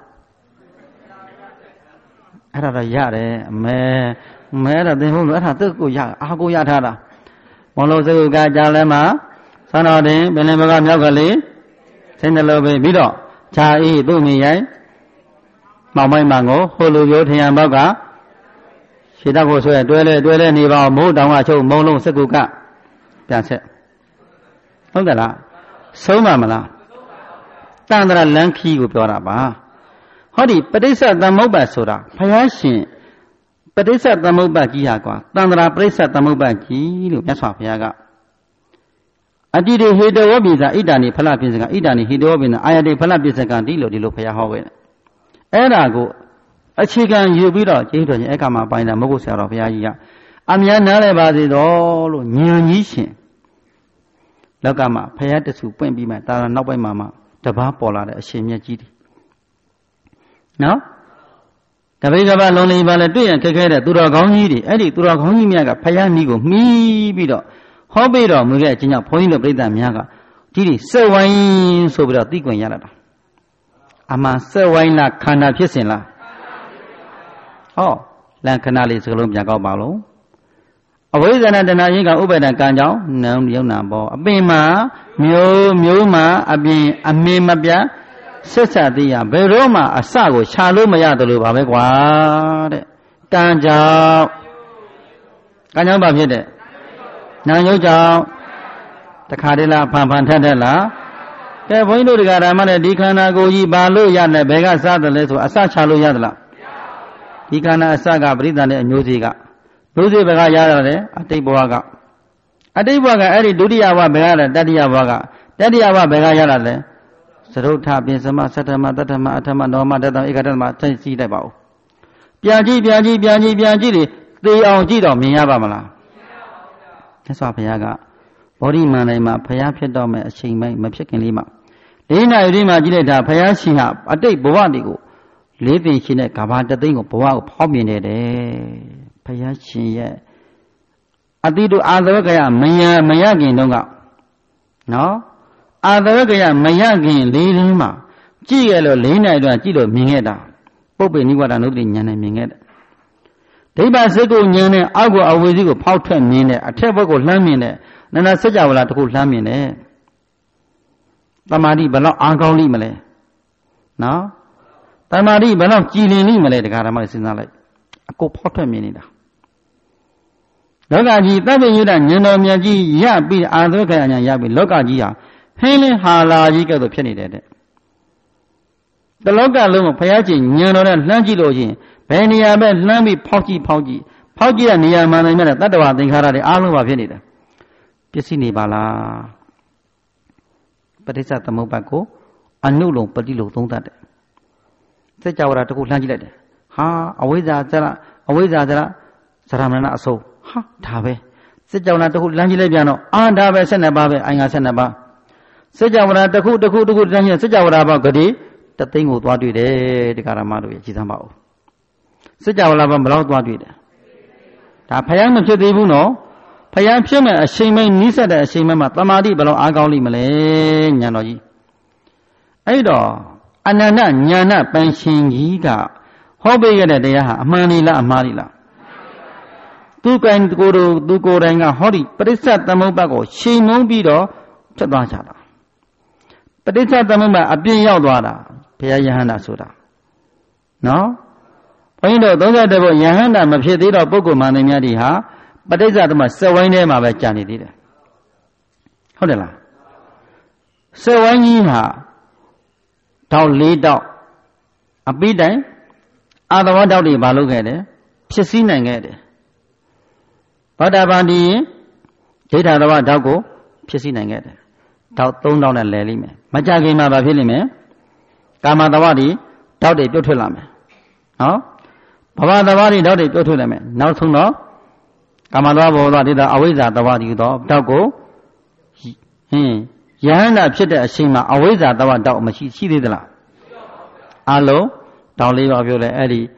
အဲ့ဒါတော့ရတယ်မဲမဲတော့သင်ဖို့လို့အဲ့ဒါသူ့ကိုရအာကိုရထားတာမလို့စကုကကြာလဲမှာသံတော်တင်ပင်လင်ဘကမြောက်ကလေးစိတ်နှလုံးပြီးပြီးတော့ခြာအေးသူ့မိရိုင်းမောင်မိုက်မှန်ကိုဟိုလိုရိုးထရံဘောက်ကခြေတော့ကိုဆွဲတွဲလဲတွဲလဲနေပါမိုးတောင်ကချုပ်မုံလုံးစကုကပြန်ဆက်ဟုတ်တယ်လားဆုံးပါမလားတန်တရာလန်းခီးကိုပြောတာပါဟောဒီပဋိစ္စသမုပ္ပါဆိုတာဘုရားရှင်ပဋိစ္စသမုပ္ပါကြီးဟာကွာတန်တရာပဋိစ္စသမုပ္ပါကြီးလို့မြတ်စွာဘုရားကအတိတေဟေတဝပိစာဣဒာနိဖလပိစကဣဒာနိဟေတဝပိနာအာယတိဖလပိစကတိလို့ဒီလိုဘုရားဟောခဲ့တယ်အဲ့ဒါကိုအခြေခံယူပြီးတော့ကျေးတော်ရှင်အဲ့ကမှာပိုင်းတာမဟုတ်ဆရာတော်ဘုရားကြီးကအများနားလဲပါစေတော်လို့ညဉ့်ကြီးရှင်လောကမှာဘုရားတဆူပွင့်ပြီးမှတာရနောက်ပိုင်းမှာမှတပားပေါ်လာတဲ့အရှင်မြတ်ကြီးတွေနော်တပိကဘာလုံးလေးပါလဲတွေ့ရင်ခက်ခဲတဲ့သူတော်ကောင်းကြီးတွေအဲ့ဒီသူတော်ကောင်းကြီးများကဘုရားနီးကိုမှီးပြီးတော့ဟောပြီးတော့မူခဲ့အချင်းကြောင့်ဘုန်းကြီးတို့ပြိဿများကဒီဒီစက်ဝိုင်းဆိုပြီးတော့သိခွင့်ရတာအမှန်စက်ဝိုင်းလားခန္ဓာဖြစ်စဉ်လားဟောလန်ခဏလေးစကလုံးပြန်ကောက်ပါလို့အဝိဇ္ဇာနဲ့တဏှာရင်းကဥပ္ပဒံကံကြောင့်နံယုံနာပေါ်အပင်မှာမျိုးမျိုးမှာအပြင်အမင်းမပြတ်ဆက်ဆက်သေးရဘယ်တော့မှအစကိုခြာလို့မရတယ်လို့ပါပဲကွာတဲ့ကံကြောင့်ကံကြောင့်ဘာဖြစ်တဲ့နာယုတ်ကြောင့်တခါတည်းလားဖန်ဖန်ထက်ထက်လားကဲဘုန်းကြီးတို့တရားဓမ္မနဲ့ဒီခန္ဓာကိုယ်ကြီးဘာလို့ရတယ်ဘယ်ကစားတယ်လဲဆိုအစခြာလို့ရတယ်လားဒီခန္ဓာအစကပရိသတ်နဲ့အမျိုးစီကမျိုးစီဘယ်ကရရတယ်အတိတ်ဘဝကအတိတ်ဘဝကအဲ့ဒီဒုတိယဘဝဘယ်ကရတတိယဘဝကတတိယဘဝဘယ်ကရတာလဲသရုပ်ထပင်စမသတ္တမတတ္တမအထမနောမတတ္တဧကတမသိသိလိုက်ပါဦးပြန်ကြည့်ပြန်ကြည့်ပြန်ကြည့်ပြန်ကြည့်လေသေအောင်ကြည့်တော့မြင်ရပါမလားမြတ်စွာဘုရားကဘောဓိမန္တန်မှာဘုရားဖြစ်တော့မယ်အချိန်ပိုင်းမဖြစ်ခင်လေးမှာလေးနာရီမှာကြည့်လိုက်တာဘုရားရှင်ဟာအတိတ်ဘဝတွေကိုလေးသိရှင်တဲ့ကဘာတသိန်းကိုဘဝကိုဖောက်မြင်နေတယ်ဘုရားရှင်ရဲ့အတိတုအာသဝကယမယမယခင်တုန်းကနော်အာသဝကယမယခင်လေးရင်းမှာကြည့်ရလို့လေးနာရီတော့ကြည့်လို့မြင်ခဲ့တာပုပ္ပေနိဝရဏုတ္တိဉာဏ်နဲ့မြင်ခဲ့တယ်ဒိဗ္ဗစကုဉာဏ်နဲ့အောက်ကိုအဝေစီကိုဖောက်ထွက်မြင်တဲ့အထက်ဘက်ကိုလှမ်းမြင်တဲ့နန္ဒစัจ java လာတစ်ခုလှမ်းမြင်တယ်တမာတိဘယ်လောက်အားကောင်းလိမ့်မလဲနော်တမာတိဘယ်လောက်ကြည်လင်လိမ့်မလဲတရားဓမ္မတွေစဉ်းစားလိုက်အကုန်ဖောက်ထွက်မြင်နေတာလောကကြီးသဗ္ဗညုတဉာဏ်တော်မြတ်ကြီးရပြီးအာသဝကယဉာဏ်ရပြီးလောကကြီးဟာဟင်းလင်းဟာလာကြီးကဲ့သို့ဖြစ်နေတယ်တဲ့တလောကလုံးကိုဘုရားရှင်ဉာဏ်တော်နဲ့လှမ်းကြည့်လို့ချင်းဘယ်နေရာပဲလှမ်းပြီးဖောက်ကြည့်ဖောက်ကြည့်ဖောက်ကြည့်တဲ့နေရာမှန်တယ်မြတ်တဲ့တတ္တဝသင်္ခါရတွေအားလုံးပါဖြစ်နေတယ်ပစ္စည်းနေပါလားပဋိစ္စသမုပ္ပါကိုအနုလုံပฏิလုံသုံးတတ်တယ်စัจ java တခုလှမ်းကြည့်လိုက်တယ်ဟာအဝိဇ္ဇာဇရအဝိဇ္ဇာဇရဇရမဏအဆုံးဟာဒါပဲစัจ java တခုလှမ်းကြည့်လိုက်ပြန်တော့အာဒါပဲ၁၂ပါးပဲအိုင်ငါ၁၂ပါးစัจ java တခုတခုတခုလှမ်းကြည့်စัจ java ဘောဂတိတသိန်းကိုသွားတွေ့တယ်တရားဓမ္မတို့ရဲ့ကြည်စမ်းပါဦးစัจ java ဘောဘယ်လောက်သွားတွေ့တယ်ဒါဖယားမဖြစ်သေးဘူးနော်ဖယားဖြစ်မဲ့အချိန်မင်းနီးစက်တဲ့အချိန်မင်းမှာတမာတိဘယ်လောက်အားကောင်းလိမ့်မလဲညာတော်ကြီးအဲ့တော့အနန္တညာဏပန်ရှင်ကြီးကဟောပေးခဲ့တဲ့တရားဟာအမှန်လေးလားအမှားလေးလားသူကိုယ်ကိုယ်တို့သူကိုယ်တိုင်ကဟောဒီပရိစ္ဆသမုပ္ပါကိုချိန်မုံပြီးတော့ဖြစ်သွားကြတာပရိစ္ဆသမုပ္ပါအပြည့်ရောက်သွားတာဘုရားယဟန္တာဆိုတာနော်ဘုန်းကြီးတို့သုံးဆတဲ့ဘုယဟန္တာမဖြစ်သေးတော့ပုဂ္ဂိုလ်မှန်တယ်များဒီဟာပဋိစ္စသမစက်ဝိုင်းထဲမှာပဲကြာနေသေးတယ်ဟုတ်တယ်လားစက်ဝိုင်းကြီးဟာတောက်လေးတောက်အပိတိုင်အာသဝတောက်တွေမလုပ်ခဲ့တယ်ဖြစ်စည်းနိုင်ခဲ့တယ်ဘောဓဘာတိဒိဋ္ဌာသဝတောက်ကိုဖြစ်စည်းနိုင်ခဲ့တယ်တောက်သုံးတောက်နဲ့လဲလိမ့်မယ်မကြခင်မှာဘာဖြစ်လိမ့်မယ်ကာမသဝတိတောက်တွေပြုတ်ထွက်လာမယ်နော်ဘဝသဝတိတောက်တွေပြုတ်ထွက်လာမယ်နောက်ဆုံးတော့ကာမသဝဘောဓဒိဋ္ဌာအဝိဇ္ဇာသဝတိတော့တောက်ကိုဟင်းယဟန္တာဖြစ်တဲ့အချိန်မှာအဝိဇ္ဇာသဝတောက်မရှိရှိသေးသလားအလုံးတောက်လေးပါပြောလဲအဲ့ဒီ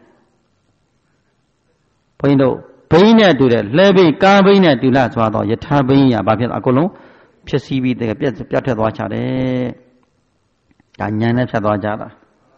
ဘုန်းကြီးတို့ဘိန်းနဲ့တူတဲ့လှဲဘိန်းကားဘိန်းနဲ့တူလာသွားတော့ယထာဘိန်းရဘာဖြစ်အကုန်လုံးဖြစ်စီးပြီးတကပြတ်ပြတ်ထွက်သွားကြတယ်ဒါညာနဲ့ဖြတ်သွားကြတာ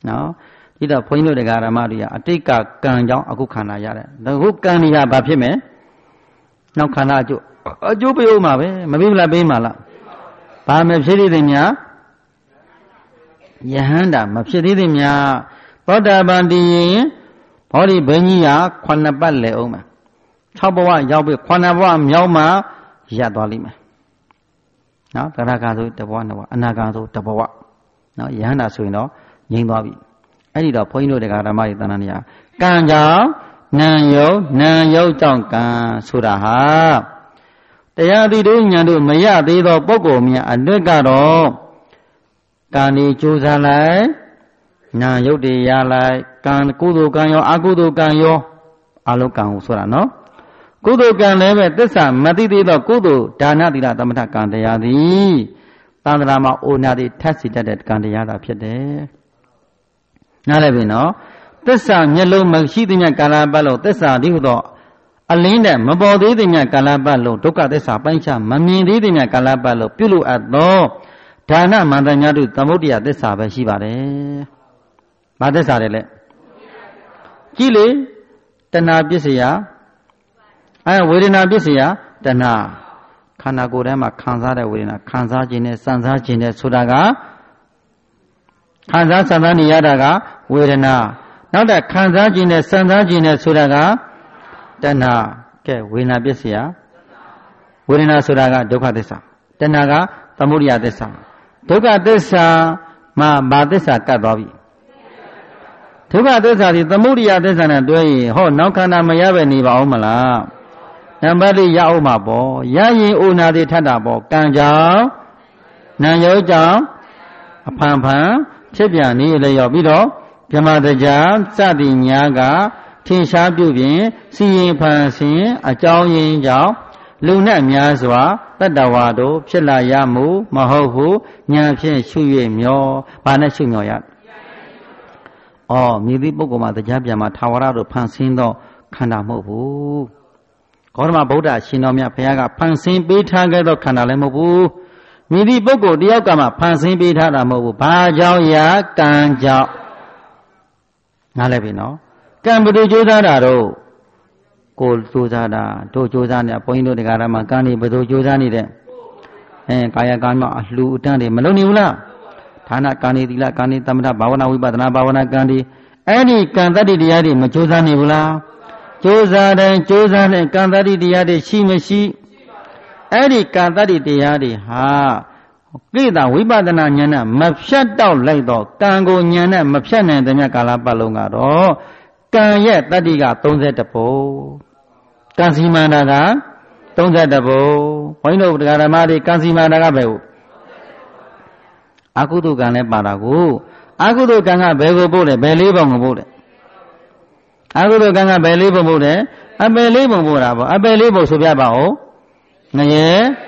နော်ဒီတော့ဘုန်းကြီးတို့တရားဓမ္မတွေကအတိတ်ကကံကြောင့်အခုခန္ဓာရတယ်ဒါခုကံတွေဟာဘာဖြစ်မယ်နောက်ခန္ဓာအကျိုးအကျိုးပေးဦးမှာပဲမပြီးလားပေးမှာလားဘာမဖြစ်သေးသည်များယဟန္တာမဖြစ်သေးသည်များသောတာပန်တည်ရင်ဘောဓိဘိန်းကြီးကခုနှစ်ပတ်လဲအောင်မှာ၆ဘဝရောက်ပြီခုနှစ်ဘဝမြောက်မှရပ်သွားလိမ့်မယ်နော်သရဂါဆိုတဘဝနှစ်ဘဝအနာဂါဆိုတဘဝနော်ယဟန္တာဆိုရင်တော့ငြိမ်းသွားပြီအဲ့ဒီတော့ဘုန်းကြီးတို့တရားဓမ္မတွေတဏ္ဍာနေရကံကြောင့်နာယုတ်နာယုတ်ကြောင့်ကံဆိုတာဟာတရားတိတို့ညာတို့မရသေးသောပုဂ္ဂိုလ်များအတွက်ကတော့ကံဒီကြိုးစားလိုက်နာယုတ်တွေရလိုက်ကံကုသိုလ်ကံရောအကုသိုလ်ကံရောအလုံးကံကိုဆိုတာနော်ကုသိုလ်ကံလည်းပဲသစ္စာမသိသေးသောကုသိုလ်ဒါနသီလသမထကံတရားသည်သံဃာမှာအိုနာတိထက်စီတတ်တဲ့ကံတရားသာဖြစ်တယ်နားလည်ပြီနော်သစ္စာမျက်လုံးမရှိသည်မြတ်ကာလပတ်လုံးသစ္စာဒီဟုသောအလင်းနဲ့မပေါ်သေးသည်မြတ်ကာလပတ်လုံးဒုက္ခသစ္စာပိုင်းခြားမမြင်သေးသည်မြတ်ကာလပတ်လုံးပြုလို့အပ်သောဒါနမန္တညာတို့သမုဒ္ဒရာသစ္စာပဲရှိပါတယ်။ဘာသစ္စာလဲလဲကြည့်လေတဏှာပစ္စယအဲဝေဒနာပစ္စယတဏှာခန္ဓာကိုယ်ထဲမှာခံစားတဲ့ဝေဒနာခံစားခြင်းနဲ့စံစားခြင်းနဲ့ဆိုတာကခံစားစံစားနေရတာကဝေဒနာနောက်တဲ့ခံစားခြင်းနဲ့စံစားခြင်းနဲ့ဆိုတာကတဏှာကဲဝေဒနာပစ္စယဝေဒနာဆိုတာကဒုက္ခသစ္စာတဏှာကသမုဒယသစ္စာဒုက္ခသစ္စာမှာဘာသစ္စာကတ်သွားပြီဒုက္ခသစ္စာဒီသမုဒယသစ္စာနဲ့တွဲရင်ဟောနောက်ခန္ဓာမရပဲနေပါအောင်မလားနံပါတ်လေးရအောင်မှာပေါ့ရရင်အိုနာတိထပ်တာပေါ့ကံကြောင့်နာယောကြောင့်အဖန်ဖန်ဖြစ်ပြန်နေလျော်ပြီးတော့ဗြဟ္မတရားစသည်ညာကထင်ရှားပြုပြင်စီရင်ဖန်ဆင်အကြောင်းရင်းကြောင့်လူနဲ့များစွာတတ္တဝါတို့ဖြစ်လာရမှုမဟုတ်ဘူးညာဖြင့်ရှု၍မျောဘာနဲ့ရှုမျောရအော်မြည်သည့်ပုဂ္ဂိုလ်မှာတရားပြန်မှာထာဝရတို့ဖန်ဆင်းသောခန္ဓာမဟုတ်ဘူးဂေါတမဗုဒ္ဓရှင်တော်မြတ်ဘုရားကဖန်ဆင်းပေးထားခဲ့သောခန္ဓာလည်းမဟုတ်ဘူးမြည်သည့်ပုဂ္ဂိုလ်တယောက်ကမှဖန်ဆင်းပေးထားတာမဟုတ်ဘူးဘာကြောင့်ရာကံကြောင့်နားလည်ပြီနော်ကံဘယ်သူကြိုးစားတာတော့ကိုယ်ကြိုးစားတာတို့ကြိုးစားနေဘုန်းကြီးတို့တရားဓမ္မကံနေဘယ်သူကြိုးစားနေတဲ့အဲကာယကံမှာအလှူအတန်းတွေမလုပ်နေဘူးလားဌာနကံနေသီလကံနေသမထဘာဝနာဝိပဿနာဘာဝနာကံတွေအဲ့ဒီကံတတ္တိတရားတွေမကြိုးစားနေဘူးလားကြိုးစားတိုင်းကြိုးစားတဲ့ကံတတ္တိတရားတွေရှိမရှိအဲ့ဒီကံတတ္တိတရားတွေဟာကိလေသာဝိပဿနာဉာဏ်နဲ့မဖြတ်တော့လိုက်တော့ကံကိုဉာဏ်နဲ့မဖြတ်နိုင်တဲ့မြတ်ကာလပတ်လုံးကတော့ကံရဲ့တတ္တိကသုံးဆယ်တစ်ပုံကံစီမန္တာကသုံးဆယ်တစ်ပုံဘုန်းကြီးတို့တရားဓမ္မတွေကံစီမန္တာကဘယ်ကိုအကုသိုလ်ကံလည်းပါတာကိုအကုသိုလ်ကံကဘယ်ကိုပို့လဲဘယ်လေးပုံကိုပို့လဲအကုသိုလ်ကံကဘယ်လေးပုံပို့လဲအပယ်လေးပုံပို့တာပေါ့အပယ်လေးပုံဆိုပြပါဦးငရဲ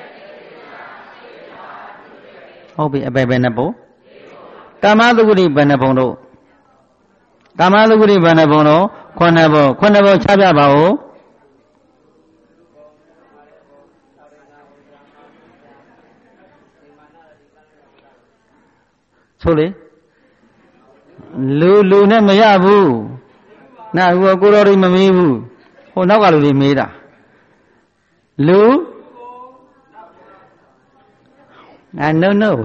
ဟုတ်ပြီအပယ်ပဲနှစ်ပုံကာမသုဂတိဘယ်နှစ်ပုံတို့ကာမသုဂတိဘယ်နှစ်ပုံတို့ခုနှစ်ပုံခုနှစ်ပုံချပြပါဦးဆိုလေလူလူနဲ့မရဘူးနာဟိုကိုတော်တွေမမေးဘူးဟိုနောက်ကလူတွေမေးတာလူအာ no no ဟ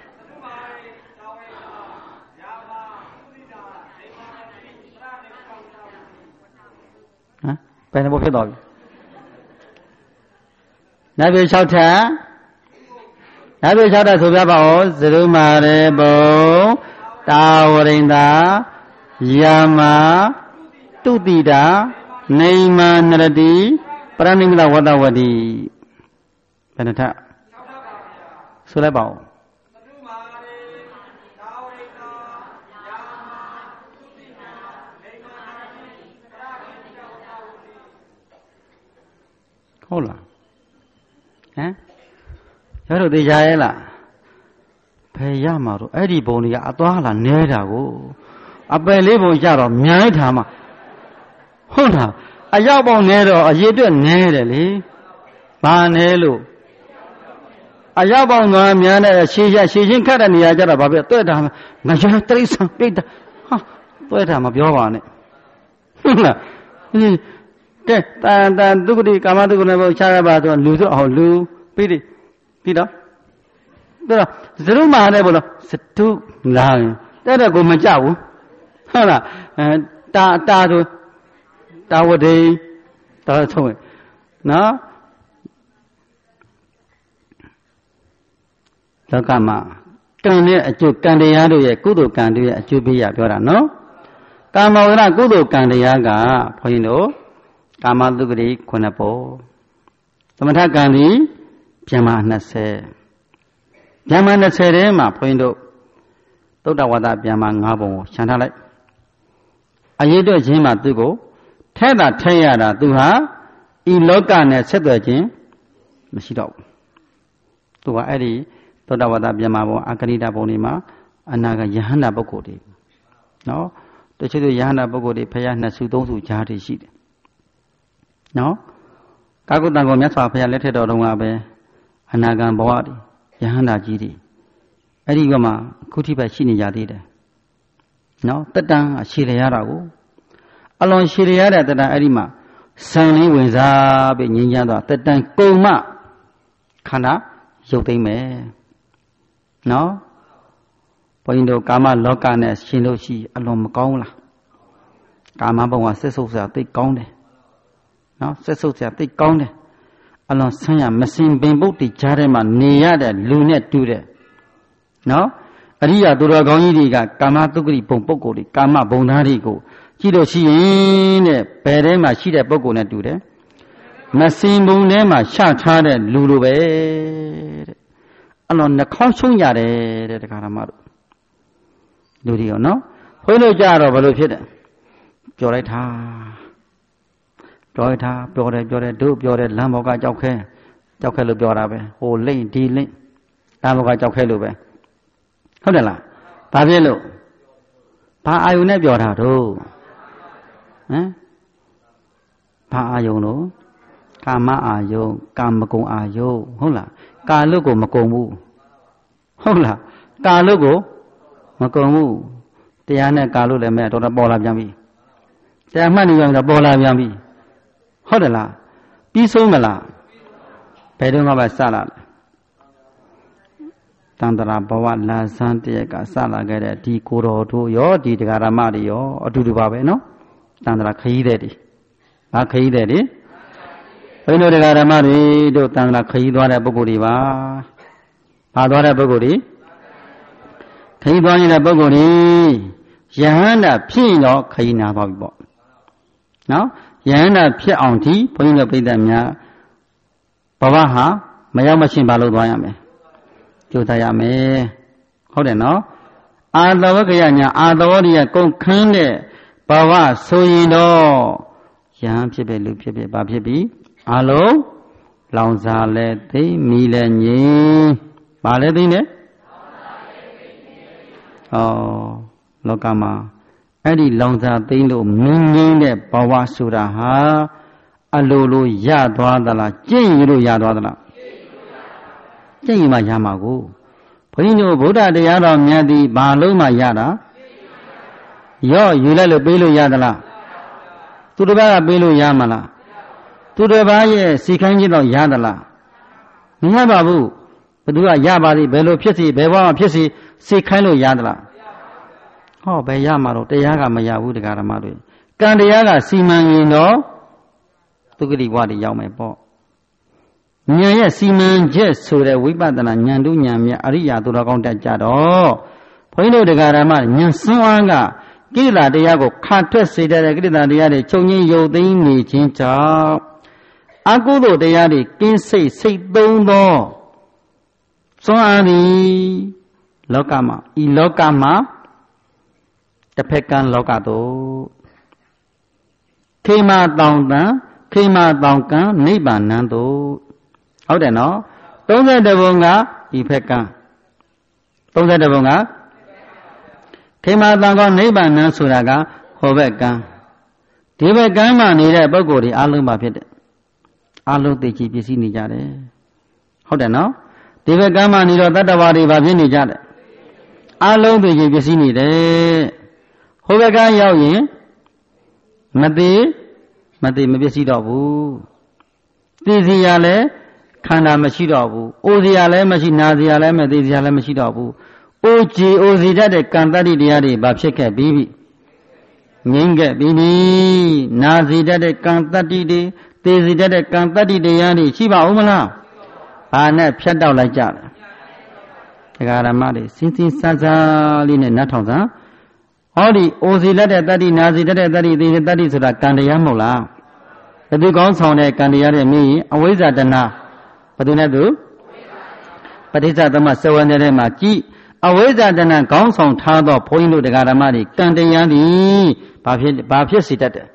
မ်ဘယ်နှဘဖြစ်သွားပြီနာပြေ၆ထပ်နာပြေ၆ထပ်ဆိုပြပါဦးသရုမာရေဘုံတာဝရိန္ဒာယာမတုတိတာနေမနရတိပရဏိမလဝတ္တဝတိဘယ်နှထပ်ဆိုလိုက်ပါဦးဟုတ်လားဟမ်ကျောတို့သိကြရဲ့လားဖယ်ရမှာတော့အဲ့ဒီဘုံတွေကအသွားလာနဲတာကိုအပယ်လေးဘုံကြတော့မြိုင်းထားမှာဟုတ်လားအရောက်ပေါင်းနဲတော့အရေးအတွက်နဲတယ်လေဘာနဲလို့အရောက်ပေါင်းသွားများတဲ့ရှည်ရရှည်ချင်းခတ်တဲ့နေရာကြတော့ဘာဖြစ်တွေ့တာငါရတိရစ္ဆာန်ပြိတ္တာဟတွဲထားမပြောပါနဲ့ဟုတ်လားကဲတန်တန်ဒုက္ခတိကာမတုက္ခနဲ့ဘုရားရပါဆိုလူဆိုအောင်လူပြီးပြီပြီးတော့ဒါတော့ဇရုမာနဲ့ဘလို့စတုလာတဲ့တဲ့ကိုမကြဘူးဟုတ်လားအဲတာတာဆိုတာဝတိတာဆုံးနော်လောကမှာကံနဲ့အကျိုးကံတရားတို့ရဲ့ကုသိုလ်ကံတို့ရဲ့အကျိုးပေးရပြောတာနော်ကာမဝရကုသိုလ်ကံတရားကဘုန်းကြီးတို့ကာမတုဂတိခုနှစ်ပုံသမထကံသည်ဗျမနှစ်ဆယ်ဗျမနှစ်ဆယ်ထဲမှာဘုန်းကြီးတို့သုတ္တဝါဒဗျမငါးပုံကိုခြံထားလိုက်အရေးတော့ချင်းမှာသူ့ကိုထဲတာထဲရတာသူဟာဤလောကနဲ့ဆက်သွယ်ခြင်းမရှိတော့ဘူးသူကအဲ့ဒီသုတ္တဝါဒဗျမဘုံအကရိတဘုံတွေမှာအနာကယဟန္တာပုဂ္ဂိုလ်တွေနော်တချို့တို့ယဟန္တာပုဂ္ဂိုလ်တွေဖရာနှစ်စုသုံးစုကြားတွေရှိတယ်နော်ကာကုတ္တံကိုမြတ်စွာဘုရားလက်ထက်တော်တုန်းကပဲအနာဂံဘဝတွေယဟန္တာကြီးတွေအဲ့ဒီကမှခုထိပဲရှိနေကြသေးတယ်နော်တတန်အရှိရရတာကိုအလွန်ရှိရရတဲ့တတန်အဲ့ဒီမှာဆံလေးဝင်စားပြီးငြိမ်းချမ်းသွားတတန်ကုံမခန္ဓာရုပ်သိမ့်မယ်နော်ဘုန်းကြီးတို့ကာမလောကနဲ့ရှင်လို့ရှိအလွန်မကောင်းလားကာမဘုံကဆက်ဆုပ်စရာသိကောင်းတယ်နော်ဆက်ဆုပ်စရာသိကောင်းတယ်အလွန်ဆန်းရမစင်ပင်ပုတ်တိကြားထဲမှာနေရတဲ့လူနဲ့တူတယ်နော်အရိယာသူတော်ကောင်းကြီးတွေကကာမတုဂ္ဂိဘုံပုဂ္ဂိုလ်တွေကာမဘုံသားတွေကိုကြည့်လို့ရှိရင်တဲ့ဘယ်ထဲမှာရှိတဲ့ပုဂ္ဂိုလ်နဲ့တူတယ်မစင်ဘုံထဲမှာရှထားတဲ့လူလိုပဲတဲ့အလွန်နှခေါင်းရှုံးရတယ်တဲ့တရားဓမ္မတို့လူတွေရောနော်ခွေးလို့ကြတော့ဘယ်လိုဖြစ်တယ်ပြောလိုက်တာပြောလိုက်တာပြောတယ်ပြောတယ်တို့ပြောတယ်လမ်းဘောကကြောက်ခဲကြောက်ခဲလို့ပြောတာပဲဟိုလိမ့်ဒီလိမ့်လမ်းဘောကကြောက်ခဲလို့ပဲဟုတ်တယ်လားဘာဖြစ်လို့ဘာအာယုန်နဲ့ပြောတာတို့ဟမ်ဘာအာယုန်လို့ကာမအာယုန်ကာမဂုဏ်အာယုန်ဟုတ်လားကာလုတ်ကိုမကုံဘူးဟုတ်လားကာလုတ်ကိုမကုံဘူးတရားနဲ့ကာလုတ်လည်းမဲ့တော့ပေါ်လာပြန်ပြီတရားမှတ်နေကြတော့ပေါ်လာပြန်ပြီဟုတ်တယ်လားပြီးဆုံးမလားဘယ်တော့မှပဲစလာတန်တရာဘဝလာဇန်တရက်ကစလာခဲ့တဲ့ဒီကိုတော်တို့ရောဒီတရားဓမ္မတွေရောအတူတူပါပဲနော်တန်တရာခရီးတဲ့တွေဘာခရီးတဲ့တွေဘယ်လိုတရားဓမ္မတွေတို့တန်တရာခရီးသွားတဲ့ပုဂ္ဂိုလ်တွေပါဘာသွားတဲ့ပုဂ္ဂိုလ်တွေခရီးသွားနေတဲ့ပုဂ္ဂိုလ်တွေယဟန္တာဖြစ်တော့ခရီးနာပါပြီပေါ့နော်ယဟန္တာဖြစ်အောင်ဒီဘုန်းကြီးတို့ပြိဿများဘဝဟာမရောက်မချင်းဘာလို့သွားရမလဲကြိုးစားရမယ်ဟုတ်တယ်နော်အာတဝကရညာအာတဝရိယကုန်ခန်းတဲ့ဘဝဆိုရင်တော့ယဟန်ဖြစ်ပဲလူဖြစ်ပဲဘာဖြစ်ပြီအလုံးလောင်စာလဲသိမီလဲငြိမ်ဘာလဲသိနေဩလောကမှာအဲ့ဒီလောင်စာသိလို့မင်းငင်းတဲ့ဘဝဆိုတာဟာအလိုလိုရသွားသလားကျင့်ရလို့ရသွားသလားကျင့်ရမှရမှာကိုဘုန်းကြီးတို့ဗုဒ္ဓတရားတော်မြတ်သည်ဘာလို့မှရတာရော့ယူလိုက်လို့ပေးလို့ရသလားသူတစ်ပါးကပေးလို့ရမှာလားသူတစ်ပါးရဲ့စီခိုင်းခြင်းတော့ရသလားမရပါဘူးဘသူကရပါသည်ဘယ်လိုဖြစ်စီဘယ်ဘဝမှာဖြစ်စီစီခိုင်းလို့ရသလားဟောဘယ်ရမှာတော့တရားကမရဘူးတရားဓမ္မတွေကံတရားကစီမံရင်တော့သုဂတိဘဝတွေရောက်မယ်ပေါ့ဉာဏ်ရဲ့စီမံချက်ဆိုတဲ့ဝိပဿနာဉာဏ်တို့ဉာဏ်မြတ်အရိယာသူတော်ကောင်းတက်ကြတော့ဘုန်းကြီးတို့တရားဓမ္မဉာဏ်စွမ်းအားကကိလေသာတရားကိုခါထွက်စေတဲ့ကိလေသာတရားတွေချုပ်ငြိမ်းယုတ်သိမ်းနေခြင်းကြောင့်အကုသိုလ်တရားတွေကင်းစိတ်စိတ်သုံးသောစွမ်းအားသည်လောကမှာဤလောကမှာတစ်ဖက်ကံလောကသို့ခေမတောင်တံခေမတောင်ကံနိဗ္ဗာန်သို့ဟုတ်တယ်နော်သုံးဆယ်တဘုံကဒီဖက်ကံသုံးဆယ်တဘုံကခေမတောင်ကနိဗ္ဗာန်ဆိုတာကဟောဘက်ကံဒီဘက်ကံမှာနေတဲ့ပုဂ္ဂိုလ်တွေအလုံးပါဖြစ်တယ်အလုံးသိချီပစ္စည်းနေကြတယ်ဟုတ်တယ်နော်ဒီဘက်ကံမှာနေတော့တတ္တဝါတွေပါဖြစ်နေကြတယ်အလုံးသိချီပစ္စည်းနေတယ်ဟိုဘက်ကရောက်ရင်မသေးမသေးမပြည့်စည်တော့ဘူးသိစီရလည်းခန္ဓာမရှိတော့ဘူးအိုစီရလည်းမရှိနာစီရလည်းမသိစီရလည်းမရှိတော့ဘူးအိုကြည်အိုစီတတ်တဲ့ကံတတ္တိတရားတွေဘာဖြစ်ခဲ့ပြီးပြီငြိမ့်ခဲ့ပြီးပြီနာစီတတ်တဲ့ကံတတ္တိတွေသိစီတတ်တဲ့ကံတတ္တိတရားတွေရှိပါဦးမလားဘာနဲ့ဖြတ်တောက်လိုက်ကြလဲတရားဓမ္မတွေစင်းစင်းစမ်းစမ်းလေးနဲ့နတ်ထောင်စမ်းဟောဒီအိုစီလက်တဲ့တတ္တိနာစီတတ်တဲ့တတ္တိသိစီတတ္တိဆိုတာကံတရားမဟုတ်လားဘယ်သူကောင်းဆောင်တဲ့ကံတရားတွေမြင်ရင်အဝိဇ္ဇာတဏဘယ်သူနဲ့သူပဋိစ္စသမစဝန္တဲ့ထဲမှာကြည်အဝိဇ္ဇာတဏကောင်းဆောင်ထားသောဘုန်းကြီးတို့တရားဓမ္မတွေကံတရားတွေဘာဖြစ်ဘာဖြစ်စေတတ်တယ်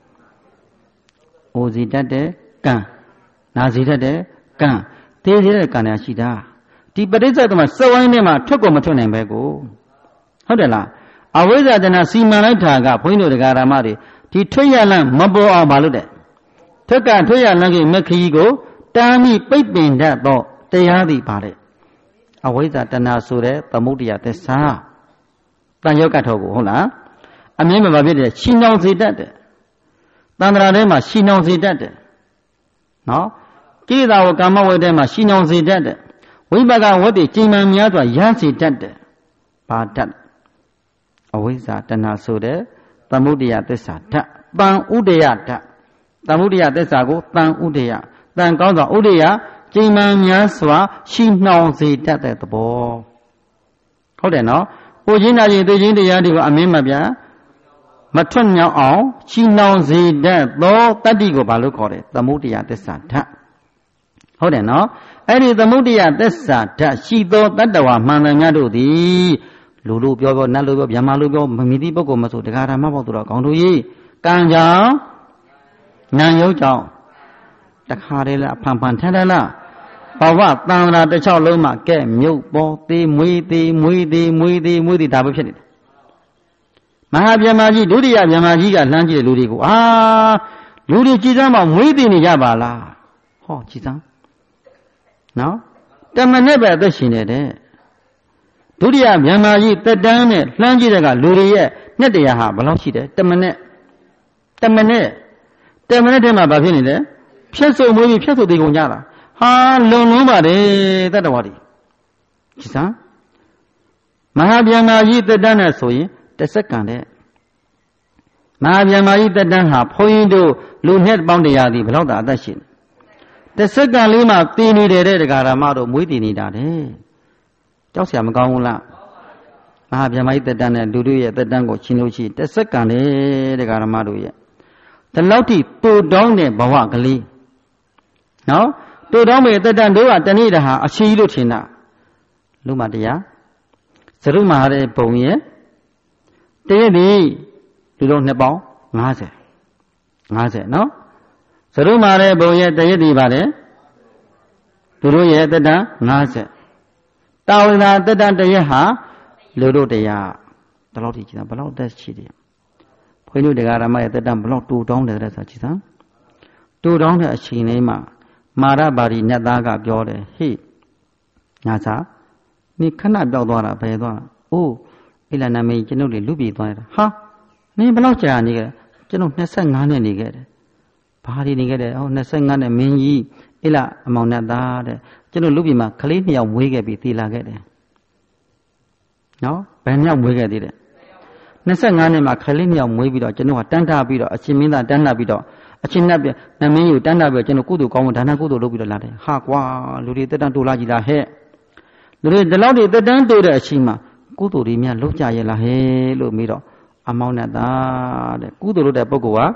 အိုစီတတ်တဲ့ကံနာစီတတ်တဲ့ကံသိစီတဲ့ကံတရားရှိတာဒီပဋိစ္စသမစဝန္ထဲမှာထွက်ကုန်မထွက်နိုင်ပဲကိုဟုတ်တယ်လားအဝိဇ္ဇာတဏစီမံလိုက်တာကဘုန်းကြီးတို့တရားဓမ္မတွေဒီထွက်ရလန့်မပေါ်အောင်မလုပ်တဲ့ထက်ကထွက်ရလန့်ကိမခီးကိုတာမိပိတ်ပင်တတ်သောတရားသည်ပါတဲ့အဝိဇ္ဇာတဏဆိုတဲ့သမုဒ္ဒရာသစ္စာတန်ရောကတ်ထောကိုဟုတ်လားအမြဲမပါဖြစ်တဲ့ရှင်းအောင်စေတတ်တယ်တန္တရာထဲမှာရှင်းအောင်စေတတ်တယ်နော်ကိလေသာဝကာမဝိတ္ထဲမှာရှင်းအောင်စေတတ်တယ်ဝိပကဝတ္တိကျိန်မှန်များစွာရစေတတ်တယ်ဘာတတ်အဝိဇ္ဇာတဏဆိုတဲ့သမုဒ္ဒရာသစ္စာဓာတ်တန်ဥဒယဓာတ်သမုဒ္ဒရာသစ္စာကိုတန်ဥဒယတန်ကောင်းစွာဥဒယကျိန်မှန်များစွာရှိနှောင်စေတတ်တဲ့သဘောဟုတ်တယ်နော်။ကိုချင်းနာချင်းသိချင်းတရားတွေကိုအမင်းမပြမထွက်မြောက်အောင်ရှိနှောင်စေတတ်သောတတ္တိကိုဘာလို့ခေါ်တယ်သမုဒ္ဒရာသစ္စာဓာတ်ဟုတ်တယ်နော်။အဲ့ဒီသမုဒ္ဒရာသစ္စာဓာတ်ရှိသောတတ္တဝါမှန်တယ်များတို့သည်လူလူပြောပြောနတ်လူပြောဗျာမလူပြောမမီတိပုဂ္ဂိုလ်မဆိုတရားဓမ္မပေါ့သူတော်ကောင်းတို့ကြီးကံကြောင့်ဉာဏ်ရုပ်ကြောင့်တခါတည်းလားဖန်ဖန်ထန်ထန်လားဘဝတန်ត្រာတစ်ချောင်းလုံးမှာကဲမြုပ်ပေါ်သေးမွေးသေးမွေးသေးမွေးသေးမွေးသေးဒါပဲဖြစ်နေတယ်မဟာဗျမကြီးဒုတိယဗျမကြီးကလှမ်းကြည့်တဲ့လူတွေကိုအာလူတွေကြည်စမ်းမှမွေးသေးနေကြပါလားဟောကြည်စမ်းနော်တမနဲ့ပဲအသက်ရှင်နေတဲ့ဒုတိယဗျမကြီးတက်တန်းနဲ့လှမ်းကြည့်တဲ့ကလူတွေရဲ့နှစ်တရားဟာဘယ်လောက်ရှိတယ်တမနဲ့တမနဲ့တမနဲ့ထဲမှာဘာဖြစ်နေလဲဖြတ်စုံမွေးပြီးဖြတ်စုံသေးကုန်ကြတာဟာလုံလုံးပါတယ်တတ္တဝါတွေကြည်စမ်းမဟာဗျမကြီးတက်တန်းနဲ့ဆိုရင်တစ်စက္ကန့်တဲ့မဟာဗျမကြီးတက်တန်းဟာဘုန်းကြီးတို့လူနှစ်ပေါင်းတရားသည်ဘယ်လောက်သာအသက်ရှင်တစ်စက္ကန့်လေးမှာတည်နေတယ်တဲ့ဒကာရမတို့မွေးတည်နေတာတဲ့ကြောက်เสียမကောင်းဘူးလားမဟာဗျမကြီးတက်တန်းနဲ့လူတို့ရဲ့တက်တန်းကိုရှင်းလို့ရှိတစ်စက္ကန့်လေဒကာရမတို့ရဲ့ဒီလောက်ထိတူတောင်းတဲ့ဘဝကလေးနော်တူတောင်းမဲ့တက်တန်းတို့ကတနေ့တဟာအရှိကြီးလို့ထင်တာလူမတရားသရုမဟာတဲ့ဘုံရဲ့တရက်ဒီလူတို့နှစ်ပေါင်း၅၀ ၅၀နော်သရုမဟာတဲ့ဘုံရဲ့တရက်ဒီပါတယ်လူတို့ရဲ့တက်တန်း၅၀တာဝနာတက်တန်းတရက်ဟာလူတို့တရားဒီလောက်ထိကြည့်တာဘယ်လောက်တက်ရှိတယ်ဘုန်းကြီးတို့တရားဓမ္မရဲ့တက်တန်းဘယ်လောက်တူတောင်းတယ်တဲ့ဆိုကြည့်စမ်းတူတောင်းတဲ့အချိန်လေးမှာမာရပါရီညတ်သားကပြောတယ်ဟေ့ညာစာနေခဏပြောက်သွားတာဘယ်သွားအိုးအိလနာမင်းကျွန်ုပ်တွေလူပြေသွားတာဟာနင်းဘယ်လောက်ကြာနေခဲ့ကျွန်တော်နှစ်ငါးနှစ်နေခဲ့တယ်ဘာဒီနေခဲ့တယ်ဟောနှစ်ငါးနှစ်မင်းကြီးအိလအမောင်နဲ့သားတဲ့ကျွန်တော်လူပြေမှာကလေးနှစ်ယောက်မွေးခဲ့ပြီးတည်လာခဲ့တယ်နော်ဘယ်နှစ်ယောက်မွေးခဲ့သေးတယ်နှစ်ငါးနှစ်မှာကလေးနှစ်ယောက်မွေးပြီးတော့ကျွန်တော်ကတန်းထားပြီးတော့အချင်းမင်းသားတန်းထားပြီးတော့အချင်းနဲ့ပြနမင်းကြီးကိုတန်းထားပြီးတော့ကျွန်တော်ကုသိုလ်ကောင်းမှုဒါနကုသိုလ်လုပ်ပြီးတော့လာတယ်ဟာကွာလူတွေတက်တန်းတိုးလာကြည်လားဟဲ့လူတွေဒီလောက်တွေတက်တန်းတိုးတဲ့အချိန်မှာကုသိုလ်တွေများလုပ်ကြရဲ့လားဟဲ့လို့ပြီးတော့အမောင်းနဲ့သားတဲ့ကုသိုလ်လုပ်တဲ့ပုဂ္ဂိုလ်က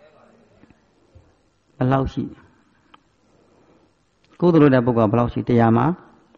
ဘယ်လောက်ရှိကုသိုလ်လုပ်တဲ့ပုဂ္ဂိုလ်ကဘယ်လောက်ရှိတရားမှာ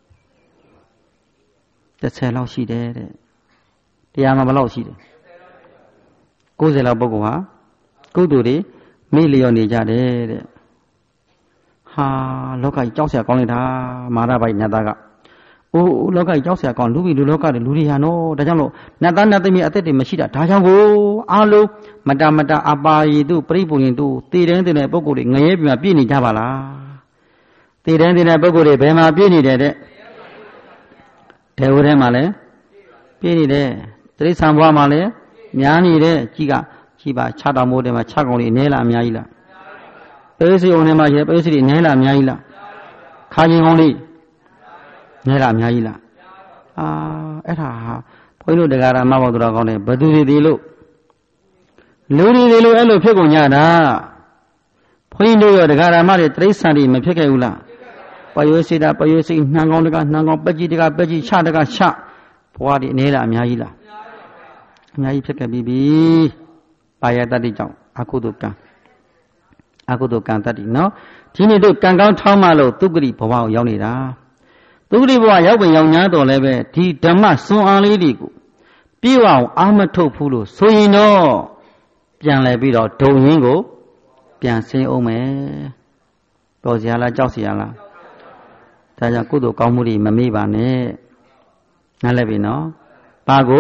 တစ်ဆယ်လောက်ရှိတယ်တဲ့တရားမှာဘယ်လောက်ရှိတယ်ကိုးဆယ်လောက်ပုဂ္ဂိုလ်ဟာကုသိုလ်တွေမိလျော်နေကြတယ်တဲ့ဟာလောကကြီးကြောက်เสียကောင်းနေတာမာရပိုက်နတ်သားကအိုးလောကကြီးကြောက်เสียကောင်းလူပြီးလူလောကတွေလူတွေဟာနော်ဒါကြောင့်လို့နတ်သားနတ်သမီးအသက်တွေမရှိတာဒါကြောင့်ကိုအားလုံးမတမတအပါရီတို့ပြိပုန်ရင်တို့တည်တဲ့တည်တဲ့ပုဂ္ဂိုလ်တွေငရဲပြမှာပြည့်နေကြပါလားတည်တဲ့တည်တဲ့ပုဂ္ဂိုလ်တွေဘယ်မှာပြည့်နေတယ်တဲ့ဒေဝထဲမှာလဲပြည့်နေတယ်တိရစ္ဆာန်ဘဝမှာလဲများနေတဲ့ကြီးကကြီးပါခြားတော်မိုးတယ်မှာခြားကောင်လေးနဲလားအများကြီးလားပဲစီုံထဲမှာရေပဲစီတွေနဲလားအများကြီးလားခါချင်းကောင်လေးနဲလားအများကြီးလားအာအဲ့ဒါဟာဘုန်းကြီးတို့တရားဓမ္မဘောတော်ကောင်းတယ်ဘသူတွေဒီလို့လူတွေဒီလို့အဲ့လိုဖြစ်ကုန်ကြတာဘုန်းကြီးတို့ရောတရားဓမ္မတွေတိရစ္ဆာန်တွေမဖြစ်ခဲ့ဘူးလားပယွေစိတာပယွေစိနှံကောင်းတကနှံကောင်းပက်ကြီးတကပက်ကြီးချတကချဘဝဒီအနေလားအများကြီးလားအများကြီးဖြစ်ခဲ့ပြီးပြီပါရတတ္တိကြောင့်အကုသိုလ်ကံအကုသိုလ်ကံတတ္တိနော်ဒီနေ့တို့ကံကောင်းထောင်းမှလို့သုက္ကတိဘဝကိုရောက်နေတာသုက္ကတိဘဝရောက်ပင်ရောက်냐တော်လည်းပဲဒီဓမ္မစွန်အားလေးတွေကိုပြေဝအောင်အာမထုတ်ဘူးလို့ဆိုရင်တော့ပြန်လဲပြီးတော့ဒုံရင်းကိုပြန်ဆင်းအောင်မယ်တော်စရာလားကြောက်စရာလားဒါကြောင့်ကုသိုလ်ကောင်းမှုတွေမမေ့ပါနဲ့နားလည်ပြီနော်ဘာကို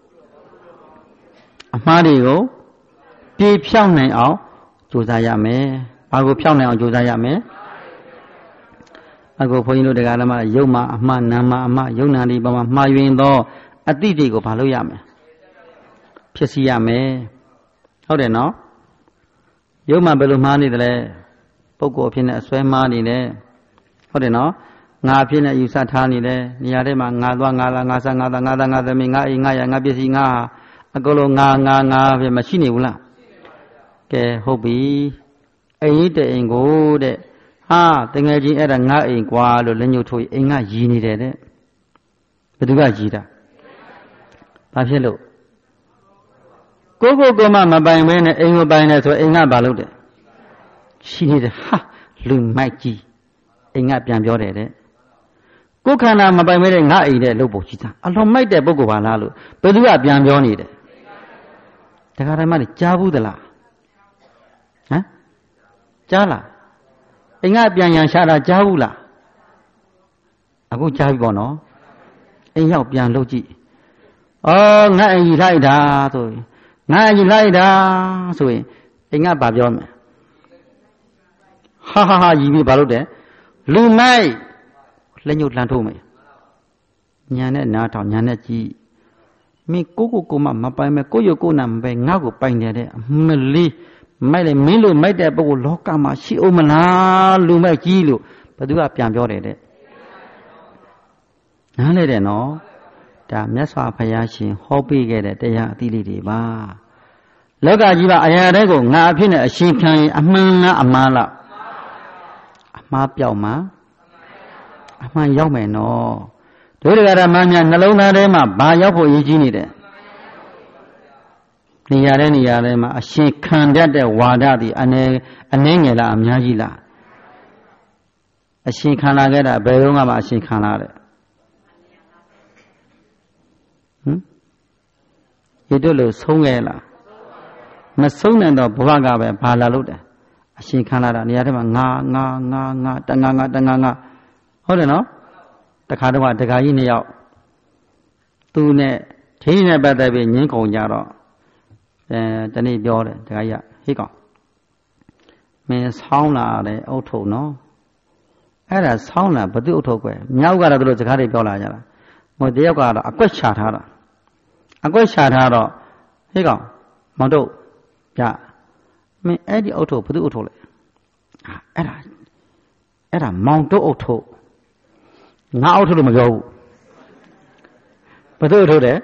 အမှားတွေကိုပြေဖြောင်းနိုင်အောင်ကြိုးစားရမယ်ဘာကိုဖြောင်းနိုင်အောင်ကြိုးစားရမယ်အခုဘုန်းကြီးတို့တရားဓမ္မရုပ်မှာအမှားနာမှာအမှားယုံနာဒီပေါ်မှာမှားယွင်းသောအတိတွေကိုဘာလို့ရမလဲဖြစ်စီရမယ်ဟုတ်တယ်နော်ရုပ်မှာဘယ်လိုမှားနေတယ်လဲပုဂ္ဂိုလ်အဖြစ်နဲ့အစွဲမှားနေတယ်ဟုတ်တယ်နော်ငါအဖြစ်နဲ့ယူဆထားနေတယ်နေရာထဲမှာငါသွားငါလာငါစားငါသားငါသားငါသမီးငါအိမ်ငါရငါပစ္စည်းငါအကုန်လုံးငါငါငါဖြစ်မရှိနေဘူးလားကဲဟုတ်ပြီအိမ်ကြီးတဲ့အိမ်ကိုတဲ့ဟာတကယ်ကြီးအဲ့ဒါငါအိမ်ကွာလို့လက်ညှိုးထိုးအိမ်ကရည်နေတယ်တဲ့ဘယ်သူကရည်တာဘာဖြစ်လို့ကိုကိုကိုမှမပိုင်ဘဲနဲ့အိမ်ကိုပိုင်တယ်ဆိုအိမ်ကဘာလုပ်တယ်ရှိနေတယ်ဟာလူမိုက်ကြီးအိမ်ကပြန်ပြောတယ်တဲ့ကိုခန္ဓာမပိုင်မဲတဲ့ငါအိမ်တဲ့လို့ပုံကြီးသားအလွန်မိုက်တဲ့ပုဂ္ဂိုလ်ပါလားလို့ဘယ်သူကပြန်ပြောနေတယ်တရားဓမ္မတွေကြားဘူးသလားဟမ်ကြားလားအိမ်ကပြန်ရန်ရှာတာကြားဘူးလားအခုကြားပြီပေါ့နော်အိမ်ရောက်ပြန်လုပ်ကြည့်ဩငါအိမ်ကြီးလိုက်တာဆိုရင်ငါအိမ်ကြီးလိုက်တာဆိုရင်အိမ်ကဘာပြောမလဲဟာဟာဟာကြီးပြီဘာလို့တဲ့လူမိုက်လက်ညှိုးလှမ်းထိုးမယ်ညာနဲ့နားထောင်ညာနဲ့ကြည့်မင်းကိုကိုကိုမမပိုင်မဲ့ကိုရကိုနာမပဲငါ့ကိုပိုင်နေတဲ့အမလေးမိုက်လေမင်းလို့မိုက်တဲ့ပုဂ္ဂိုလ်လောကမှာရှိအောင်မလားလူမိုက်ကြီးလို့ဘသူကပြန်ပြောတယ်တဲ့နားလေတယ်နော်ဒါမြတ်စွာဘုရားရှင်ဟောပေးခဲ့တဲ့တရားအသီးလေးတွေပါလောကကြီးပါအရာတွေကိုငါအဖြစ်နဲ့အရှင်ခံရင်အမှန်လားအမှားလားအမှားပြောက်မှာအမှန်ရောက်မယ်နော်ဒုရကရမများနှလုံးသားထဲမှာဘာရောက်ဖို့ရည်ကြီးနေတယ်နေရာတဲ့နေရာထဲမှာအရှင်ခံတတ်တဲ့ဝါဒသည်အနေအနေငယ်လားအများကြီးလားအရှင်ခံလာခဲ့တာဘယ်တော့မှအရှင်ခံလာတဲ့ဟမ်ဒီတို့လို့ဆုံးခဲ့လားမဆုံးနိုင်တော့ဘဝကပဲဘာလာလို့တယ်အရှင်ခံလာတာနေရာထဲမှာငါငါငါငါတငါငါတငါငါဟုတ်တယ်နော်တခါတော့တခါကြီးနှစ်ယောက်သူနဲ့ထင်းနဲ့ပတ်သက်ပြီးငင်းကုန်ကြတော့အဲတနေ့ပြောတယ်တခါကြီးကဟေးကောင်မင်းဆောင်းလာတယ်အုတ်ထုံနော်အဲ့ဒါဆောင်းလာဘသူအုတ်ထုံကွယ်မြောက်ကတော့သူတို့စကားတွေပြောလာကြတာဟိုတယောက်ကတော့အကွက်ချထားတာအကွက်ချထားတော့ဟေးကောင်မောင်တို့ပြမင်းအဲ့ဒီအုတ်ထုံဘသူအုတ်ထုံလဲအဲ့ဒါအဲ့ဒါမောင်တို့အုတ်ထုံငါအုတ်ထုံလို့မပြောဘူးဘသူအုတ်ထုံတယ်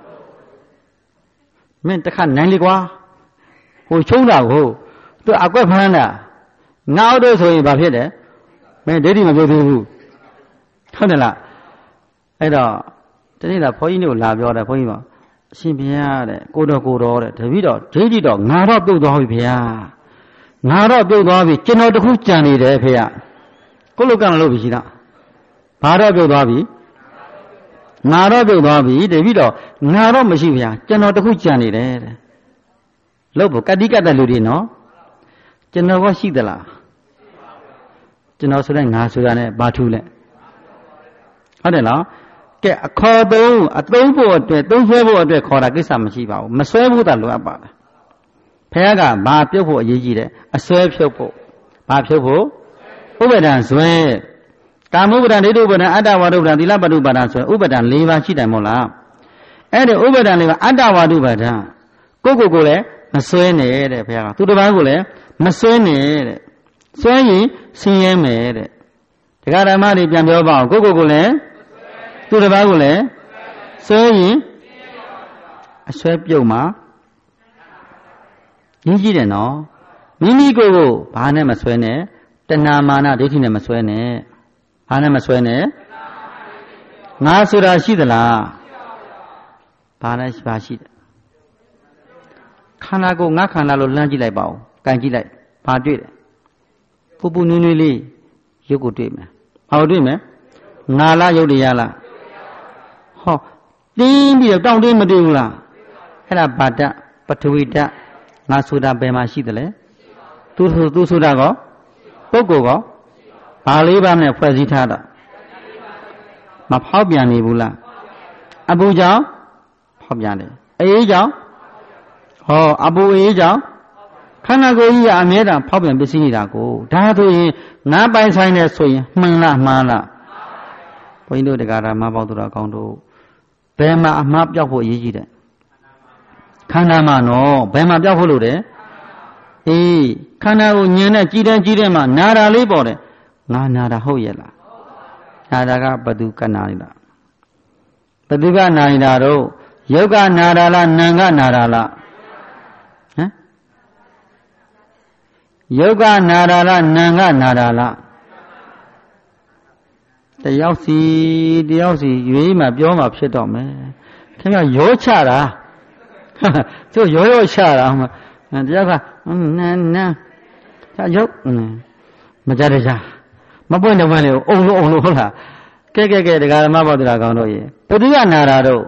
မင်းတခါနိုင်လေကွာဟိုချုံးတာကိုသူအကွက်ဖမ်းတာငါတို့ဆိုရင်ဘာဖြစ်တယ်မင်းဒိဋ္ဌိမပြောသေးဘူးဟုတ်တယ်လားအဲ့တော့တနေ့ကဘုန်းကြီးတို့လာပြောတယ်ဘုန်းကြီးကအရှင်ဘုရားတဲ့ကိုတော်ကိုတော်တဲ့တပည့်တော်ဒိဋ္ဌိတော့ငါတော့ပြုတ်သွားပြီဘုရားငါတော့ပြုတ်သွားပြီကျွန်တော်တခုကြံနေတယ်ဖေရကိုလုကံလို့ပြီရှိတာဘာတော့ပြုတ်သွားပြီငါတော့ပြုတ်သွားပြီတပည့်တော်ငါတော့မရှိဗျာကျွန်တော်တခုကြံနေတယ်တဲ့လို့ဘကတိကတ်တဲ့လူတွေနော်ကျွန်တော်ကရှိသလားကျွန်တော်ဆိုတဲ့ငါဆိုတာနဲ့ဘာထူးလဲဟုတ်တယ်နော်ကဲအခေါ်သုံးအသုံးဖို့အတွက်သုံးဆွဲဖို့အတွက်ခေါ်တာကိစ္စမရှိပါဘူးမဆွဲဖို့သာလိုအပ်ပါတယ်ဖခင်ကဘာပြုတ်ဖို့အရေးကြီးတယ်အဆွဲဖြုတ်ဖို့ဘာဖြုတ်ဖို့ဥပဒံဆွဲကာမုပဒံဒိဋ္ဌုပဒံအတ္တဝါဒုပဒံသီလပတုပဒံဆွဲဥပဒံ၄ပါးရှိတယ်မို့လားအဲ့ဒီဥပဒံလေးပါအတ္တဝါဒုပဒံကိုကိုကိုလည်းမဆွဲနဲ့တဲ့ဘုရားကသူတစ်ပါးကိုလည်းမဆွဲနဲ့တဲ့ဆွဲရင်ဆင်းရဲမယ်တဲ့တရားဓမ္မတွေပြန်ပြောပါအောင်ကိုကိုကိုလည်းသူတစ်ပါးကိုလည်းဆွဲရင်အဆွဲပြုတ်မှာရင်းကြည့်တယ်နော်မိမိကိုယ်ကိုဘာနဲ့မဆွဲနဲ့တဏမာနဒိဋ္ဌိနဲ့မဆွဲနဲ့ဘာနဲ့မဆွဲနဲ့ငါဆိုတာရှိသလားဘာနဲ့ဘာရှိတယ်ခန္ဓာကိုငါခန္ဓာလို့လှမ်းကြည့်လိုက်ပါဦးကန်ကြည့်လိုက်ဘာတွေ့တယ်ပူပူနွေးနွေးလေးရုပ်ကိုတွေ့မယ်ဘာကိုတွေ့မယ်ငါလားရုပ်တရားလားဟောတင်းပြီးတော့တောင့်တင်းမတွေ့ဘူးလားအဲ့ဒါဗာတပထဝီဓာတ်ငါဆိုတာဘယ်မှာရှိသလဲသူဆိုသူဆိုတာကောပုဂ္ဂိုလ်ကောဘာလေးပါးနဲ့ဖွဲ့စည်းထားတာမဖောက်ပြန်နေဘူးလားအပူကြောင့်ဖောက်ပြန်တယ်အေးကြောင့်ဟောအပူအေးကြောင့်ခန္ဓာကိုယ်ကြီးကအမြဲတမ်းဖောက်ပြန်ပစ္စည်းနေတာကိုဒါဆိုရင်ငါပိုင်ဆိုင်နေဆိုရင်မှန်လားမှားလားဘုန်းကြီးတို့တရားဓမ္မပေါသူတော်ကောင်းတို့ဘယ်မှာအမှားပြောက်ဖို့အရေးကြီးတယ်ခန္ဓာမှာနော်ဘယ်မှာပြောက်ဖို့လို့တယ်အေးခန္ဓာကိုညင်နဲ့ကြည်တဲ့ကြည်တဲ့မှာနာတာလေးပေါ်တယ်ငါနာတာဟုတ်ရဲ့လားနာတာကဘသူကနာနေတာဘသူကနာနေတာတော့ယုတ်ကနာတာလားနာကနာတာလားဟမ်ယုတ်ကနာတာလားနာကနာတာလားတယောက်စီတယောက်စီရွေးမှပြောမှဖြစ်တော့မယ်ခင်ဗျရောချတာသူရောရောချတာတယောက်ကနန်းနန်းရုပ်မကြတဲ့ကြမပွင့်တော့မှလေအုံလို့အုံလို့ဟုတ်လားကဲကဲကဲတရားဓမ္မပေါတရားကောင်းတို့ရေဘုသူကနာတာတော့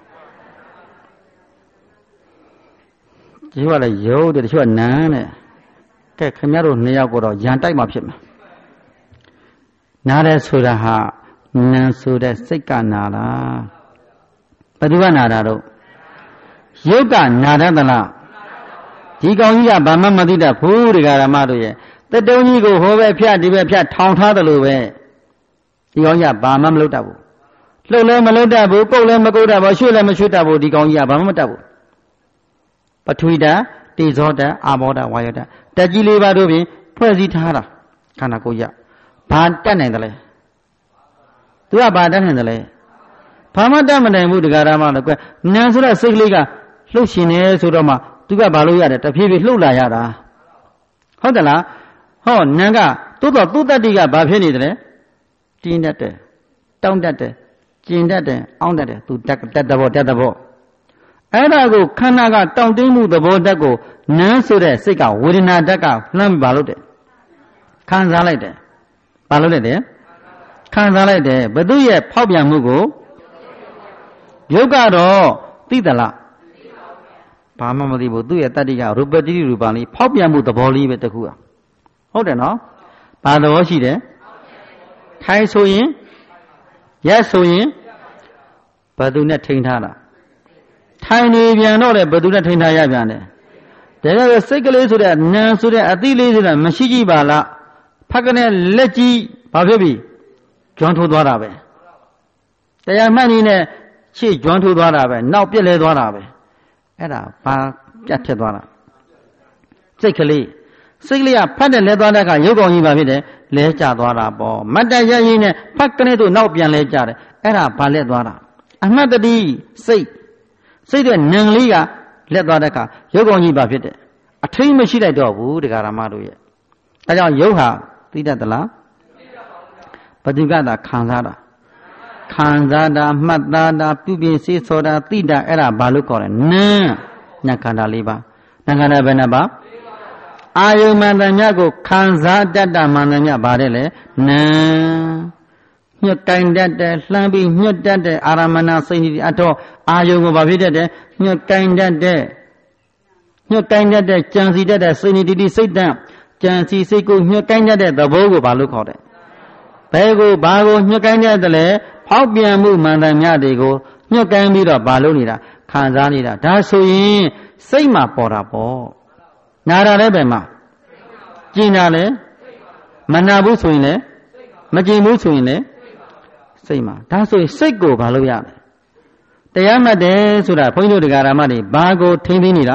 ဒီကလည်းရုပ်တဲ့တချို့ကနန်းတဲ့ကဲခင်ဗျားတို့နှစ်ယောက်ကတော့ရန်တိုက်မှဖြစ်မှာနားတယ်ဆိုတာဟာနန်းဆိုတဲ့စိတ်ကနာတာဘသူကနာတာတော့ရုပ်ကနာတတ်သလားဒီကောင်ကြီးကဘာမှမသိတတ်ဘူးတရားဓမ္မတို့ရဲ့တတုံးကြီးကိုဟိုဘက်ဖြတ်ဒီဘက်ဖြတ်ထောင်ထားတယ်လို့ပဲဒီကောင်ကြီးကဘာမှမလုပ်တတ်ဘူးလှုပ်လည်းမလှုပ်တတ်ဘူးပုတ်လည်းမကုတ်တတ်ဘူးရွှေ့လည်းမရွှေ့တတ်ဘူးဒီကောင်ကြီးကဘာမှမတတ်ဘူးပထဝီဓာတ်တေဇောဓာတ်အာဘောဓာတ်ဝါယောဓာတ်တက်ကြီးလေးပါတို့ဖြင့်ဖွဲ့စည်းထားတာခန္ဓာကိုယ်ကြီးဘာတတ်နိုင်တယ်လဲသူကဘာတတ်နိုင်တယ်လဲဘာမှတတ်မနိုင်ဘူးတရားဓမ္မလို့ကွနန်းဆိုတဲ့စိတ်ကလေးကလှုပ်ရှင်နေဆိုတော့မှသူကဘာလို့ရတယ်တဖြည်းဖြည်းလှုပ်လာရတာဟုတ်တယ်လားဟောနန်းကသို့တော့သူ့တတ္တိကဘာဖြစ်နေတယ်တင်းတတ်တယ်တောင်းတတ်တယ်ကျင်တတ်တယ်အောင်းတတ်တယ်သူတတ်တတ်ဘောတတ်တဘောအဲ့ဒါကိုခန္ဓာကတောင့်တင်းမှုသဘောဓာတ်ကိုနန်းဆိုတဲ့စိတ်ကဝေဒနာဓာတ်ကလှမ်းပါလို့တယ်ခံစားလိုက်တယ်ဘာလို့လဲတဲ့ခံစားလိုက်တယ်ဘသူရဲ့ဖောက်ပြန်မှုကိုယုတ်ကတော့သိသလားဘာမှမသိဘူးသူ့ရဲ့တတ္တိကရူပတိရူပလေးဖောက်ပြန်မှုသဘောလေးပဲတခုอ่ะဟုတ်တယ်နော်ဘာသဘောရှိတယ်ထိုင်ဆိုရင်ရက်ဆိုရင်ဘသူနဲ့ထိန်ထားတာထိုင်နေပြန်တော့လေဘသူနဲ့ထိန်ထားရပြန်တယ်ဒါကြစိတ်ကလေးဆိုတဲ့နံဆိုတဲ့အသိလေးဆိုတဲ့မရှိကြည့်ပါလားဖက်ကနေလက်ကြီးဘာဖြစ်ပြီကျွမ်းထိုးသွားတာပဲတရားမှတ်နည်းနဲ့ရှေ့ကျွမ်းထိုးသွားတာပဲနောက်ပြက်လဲသွားတာပဲအဲ့ဒါဘာပြတ်ထက်သွားတာစိတ်ကလေးစိတ်ကလေးကဖတ်တဲ့လဲသွားတဲ့အခါရုပ်ကောင်ကြီးပါဖြစ်တယ်လဲကျသွားတာပေါ့မတ်တရရင်းနဲ့ဖတ်ကနေတို့နောက်ပြန်လဲကျတယ်အဲ့ဒါဘာလက်သွားတာအမှတ်တတိစိတ်စိတ်တဲ့နံလေးကလက်သွားတဲ့အခါရုပ်ကောင်ကြီးပါဖြစ်တယ်အထိတ်မရှိလိုက်တော့ဘူးတရားဓမ္မတို့ရဲ့ဒါကြောင့်ရုပ်ဟာသိတတ်သလားဘဒုကတာခံစားတာခံစားတာမှတ်သားတာပြုပြင်စေးဆိုတာသိတာအဲ့ဒါဘာလို့ခေါ်လဲနံနံခန္ဓာလေးပါနံခန္ဓာဘယ်နှပါအာယုမန္တမြတ်ကိုခံစားတတ်တာမန္တမြတ်ပါတယ်လေနံညှက်တိုင်တတ်တယ်လှမ်းပြီးညှက်တတ်တယ်အာရမဏစိတ်ဒီအတော့အာယုကိုဘာဖြစ်တတ်တယ်ညှက်တိုင်တတ်တယ်ညှက်တိုင်တတ်တဲ့ကြံစီတတ်တဲ့စိတ်ဒီဒီစိတ်တန့်ကြံစီစိတ်ကိုညှက်တိုင်တတ်တဲ့သဘောကိုဘာလို့ခေါ်တယ်ဘယ်ကိုဘာကိုညှက်ကိုင်းတတ်တယ်လဲဖောက်ပြန်မှုမန္တမြတ်တွေကိုညှက်ကိုင်းပြီးတော့ဘာလို့နေတာခံစားနေတာဒါဆိုရင်စိတ်မှာပေါ်တာပေါ့နာတာလည်းပဲမှာကျင်တာလည်းမနာဘူးဆိုရင်လည်းမကျင်ဘူးဆိုရင်လည်းစိတ်မှာဒါဆိုရင်စိတ်ကိုဘာလို့ရလဲတတရားမှတ်တယ်ဆိုတာဘုန်းကြီးတို့တရားဓမ္မတွေဘာကိုထိမ့်သိနေတာ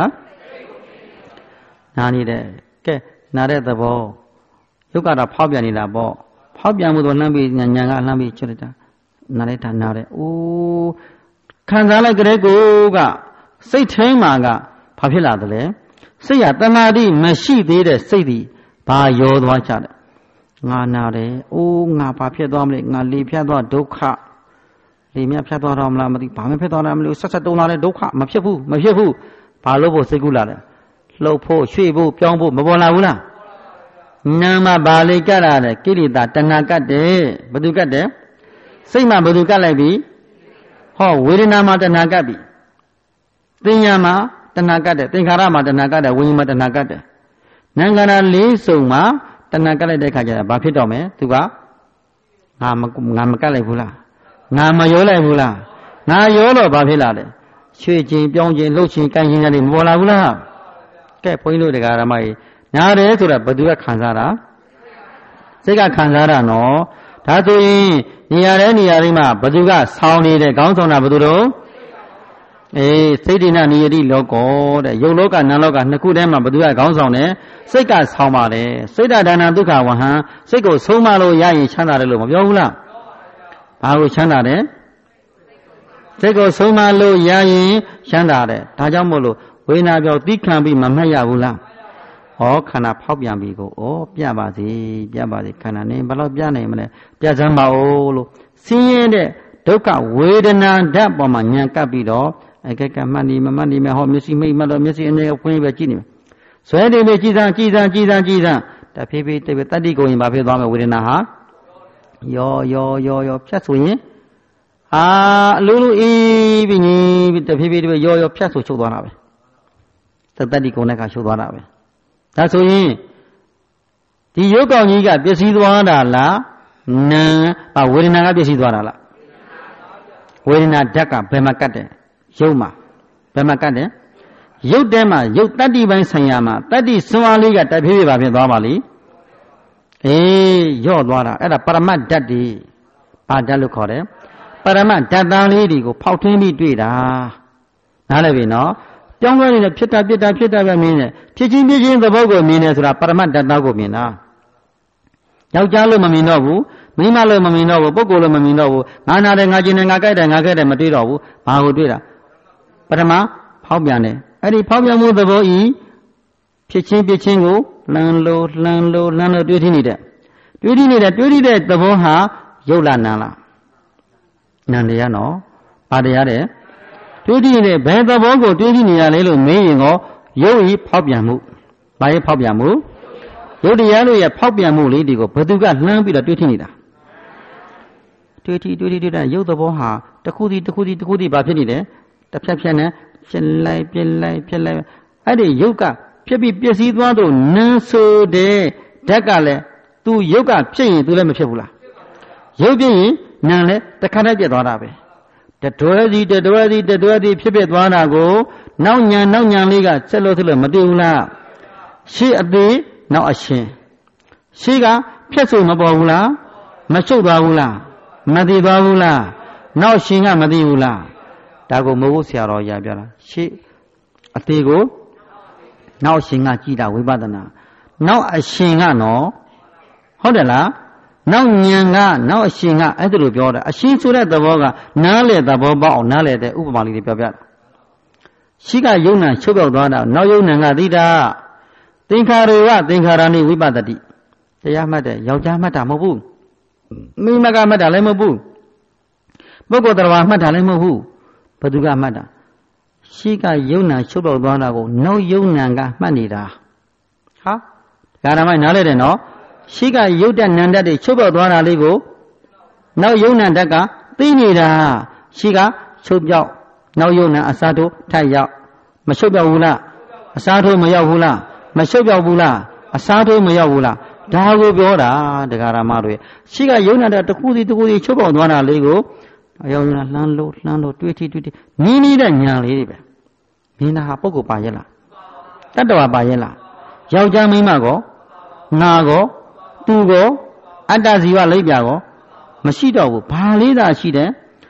နားနေတဲ့ကဲနားတဲ့သဘောယုတ်ကတော့ဖောက်ပြန်နေတာပေါ့ဖောက်ပြန်မှုတော့လှမ်းပြီးညာညာကလှမ်းပြီးချွတ်လိုက်တာနားလိုက်တာနားတယ်အိုးခံစားလိုက်ကြတဲ့ကိုကစိတ်ထဲမှာကဘာဖြစ်လာသလဲစိတ်ရတဏှာတိမရှိသေးတဲ့စိတ်ဒီဘာရောသွားကြတယ်ငါနာတယ်အိုးငါဘာဖြစ်သွားမလဲငါလေဖြတ်သွားဒုက္ခလေမြဖြတ်သွားတော့မလားမသိဘာမှဖြစ်သွားတယ်မလို့ဆက်ဆက်တုံလာတဲ့ဒုက္ခမဖြစ်ဘူးမဖြစ်ဘူးဘာလို့ဖို့စိတ်ကူးလာတယ်လှုပ်ဖို့ရွှေ့ဖို့ပြောင်းဖို့မပေါ်လာဘူးလားနာမဘာလေးကတ်လာတယ်ကိရိတာတဏှာကတ်တယ်ဘယ်သူကတ်တယ်စိတ်မှဘယ်သူကတ်လိုက်ပြီဟောဝေဒနာမှာတဏှာကတ်ပြီသင်ညာမှာတဏှာကတ်တယ်သင်္ခါရမှာတဏှာကတ်တယ်ဝိညာဉ်မှာတဏှာကတ်တယ်နာမ်ခန္ဓာလေးစုံမှာတဏှာကတ်လိုက်တဲ့ခါကျတော့ဘာဖြစ်တော့မလဲသူကငါမငါမကတ်လိုက်ဘူးလားငါမရောလိုက်ဘူးလားငါရောတော့ဘာဖြစ်လာလဲရွှေချင်းပြောင်းချင်းလှုပ်ချင်းကိုင်းချင်းတွေမပေါ်လာဘူးလားကဲဘုန်းကြီးတို့တရားဓမ္မကြီးနားတယ်ဆိုတာဘယ်သူကခံစားတာစိတ်ကခံစားတာနော်ဒါဆိုရင်နေရာတဲ့နေရာတွေမှာဘယ်သူကဆောင်းနေတဲ့ခေါင်းဆောင်တာဘယ်သူတို့အေးစိတ်ဒိဋ္ဌနိယတိလောကောတဲ့ယုတ်လောကနာလောကနှစ်ခုတည်းမှာဘယ်သူကခေါင်းဆောင်တယ်စိတ်ကဆောင်းပါတယ်စိတ်ဒါနဒုက္ခဝဟံစိတ်ကိုဆုံးမလို့ရရင်ချမ်းသာတယ်လို့မပြောဘူးလားဘာကိုချမ်းသာတယ်စိတ်ကိုဆုံးမလို့ရရင်ချမ်းသာတယ်ဒါကြောင့်မို့လို့ဝိညာဉ်ပြောတိခံပြီးမမှတ်ရဘူးလားဩခန္ဓာဖောက်ပြန်ပြီကိုဩပြပါစေပြပါစေခန္ဓာနေဘယ်လောက်ပြနိုင်မလဲပြစမ်းပါဦးလို့ဆင်းရဲတဲ့ဒုက္ခဝေဒနာဓာတ်ပေါ်မှာဉာဏ်ကပ်ပြီးတော့အကဲကမှတ်နေမမှတ်နေမယ်ဟောမျက်စိမိတ်မှတ်တော့မျက်စိအနေနဲ့ဖွင့်ပဲကြည့်နေမယ်ဇွဲတွေပဲကြည်စမ်းကြည်စမ်းကြည်စမ်းကြည်စမ်းတဖြည်းဖြည်းတတ္တိကိုရင်ဘာဖြစ်သွားမလဲဝေဒနာဟာယောယောယောယောဖြတ်ဆိုရင်အာအလိုလိုအေးပြီးညီပြီးတဖြည်းဖြည်းတဖြည်းယောယောဖြတ်ဆိုချုပ်သွားတာပဲတတ္တိကိုနဲ့ကချုပ်သွားတာပဲဒါဆိုရင်ဒီရုပ်ကောင်ကြီးကပျက်စီးသွားတာလားနာမ်ဝေဒနာကပျက်စီးသွားတာလားဝေဒနာဓာတ်ကဘယ်မှာကတ်တယ်ရုပ်မှာဘယ်မှာကတ်တယ်ရုပ်ထဲမှာရုပ်တတ္တိပိုင်းဆိုင်ရာမှာတတ္တိစွမ်းအားလေးကတဖြည်းဖြည်းပါဖြစ်သွားပါလိအေးရော့သွားတာအဲ့ဒါပရမတ်ဓာတ်တွေဘာဓာတ်လို့ခေါ်တယ်ပရမတ်ဓာတ်သားလေးတွေကိုဖောက်ထွင်းပြီးတွေ့တာနားလည်ပြီနော်ပြောင်းလဲနေတဲ့ဖြစ်တာဖြစ်တာဖြစ်တာပဲမြင်တယ်ဖြစ်ချင်းဖြစ်ချင်းသဘောကိုမြင်တယ်ဆိုတာပရမတ်ဓာတ်သားကိုမြင်တာယောက်ျားလို့မမြင်တော့ဘူးမိန်းမလို့မမြင်တော့ဘူးပုဂ္ဂိုလ်လို့မမြင်တော့ဘူးငါနာတယ်ငါကျင်တယ်ငါကြိုက်တယ်ငါခဲ့တယ်မတွေ့တော့ဘူးဘာကိုတွေ့တာပထမဖောက်ပြန်တယ်အဲ့ဒီဖောက်ပြန်မှုသဘောဤဖြစ်ချင်းဖြစ်ချင်းကိုလှမ်းလို့လှမ်းလို့လှမ်းလို့တွေ့ထိနေတဲ့တွေ့ထိနေတဲ့တွေ့ထိတဲ့သဘောဟာရုပ်လားနာမ်လားနာမ်တရားနော်ဘာတရားတဲ့တွေ့ထိနေတဲ့ဘယ်သဘောကိုတွေ့ထိနေရလဲလို့မေးရင်တော့ရုပ်ဤဖောက်ပြန်မှုဘာရဲ့ဖောက်ပြန်မှုရုပ်တရားတို့ရဲ့ဖောက်ပြန်မှုလေးဒီကိုဘယ်သူကလှမ်းပြီးတော့တွေ့ထိနေတာတွေ့ထိတွေ့ထိတွေ့တဲ့ရုပ်သဘောဟာတစ်ခုစီတစ်ခုစီတစ်ခုစီဘာဖြစ်နေလဲတစ်ဖြတ်ဖြတ်နဲ့ဖြစ်လိုက်ပြလိုက်ဖြစ်လိုက်အဲ့ဒီရုပ်ကဖြစ်ပြီးပျက်စီးသွားတော့နန်းဆိုတဲ့ဓာတ်ကလည်းသူရုပ်ကဖြစ်ရင်သူလည်းမဖြစ်ဘူးလားရုပ်ဖြစ်ရင်နန်းလည်းတစ်ခါတည်းပြတ်သွားတာပဲတတွဲစီတတွဲစီတတွဲစီဖြစ်ဖြစ်သွားတာကိုနောက်ညာနောက်ညာလေးကဆက်လို့ဆက်လို့မတွေ့ဘူးလားရှေ့အသေးနောက်အရှင်ရှေ့ကဖြတ်ဆိုမပေါ်ဘူးလားမရှုပ်သွားဘူးလားမသိသွားဘူးလားနောက်ရှင်ကမသိဘူးလားဒါကိုမိုးဖို့ဆရာတော်ရပြတာရှေ့အသေးကိုနောက်ရှင်ကကြည်တာဝိပဿနာနောက်အရှင်ကနော်ဟုတ်တယ်လားနောက်ဉာဏ်ကနောက်အရှင်ကအဲ့ဒါလိုပြောတာအရှင်ဆိုတဲ့သဘောကနားလေသဘောပေါက်အောင်နားလေတဲ့ဥပမာလေးတွေပြောပြတာရှိကယုံနာချုပ်ပြောက်သွားတာနောက်ယုံနာကသိတာသင်္ခါရေကသင်္ခါရနိဝိပဿတိတရားမှတ်တဲ့ယောက်ျားမှတ်တာမဟုတ်ဘူးမိမကမှတ်တာလည်းမဟုတ်ဘူးပုဂ္ဂိုလ်တော်မှတ်တာလည်းမဟုတ်ဘူးဘယ်သူကမှတ်တာရှိကယုံနာချုပ်ပြောက်သွားတာကိုနောက်ယုံနာကမှတ်နေတာဟာဒါရမိုင်းနားလဲတယ်နော်ရှိကယုတ်တဲ့နန္တတွေချုပ်ပြောက်သွားတာလေးကိုနောက်ယုံနာဓာတ်ကသိနေတာရှိကချုပ်ပြောက်နောက်ယုံနာအစားထိုးထပ်ရောက်မချုပ်ပြောက်ဘူးလားအစားထိုးမရောက်ဘူးလားမချုပ်ပြောက်ဘူးလားအစားထိုးမရောက်ဘူးလားဒါကိုပြောတာတရားဓမ္မတွေရှိကယုံနာတဲ့တစ်ခုစီတစ်ခုစီချုပ်ပေါက်သွားတာလေးကိုအယောင်နာလှမ်းလို့လှမ်းလို့တွေးထိတွေးထိနီးနီးတဲ့ညာလေးတွေပဲမင်းသားဟာပုဂ္ဂိုလ်ပါရဲ့လားတတ္တဝါပါရဲ့လားယောက်ျားမိန်းမကောငါကောသူကောအတ္တဇီဝလိပ်ပြာကောမရှိတော့ဘူးဘာလေးသာရှိတယ်ဖော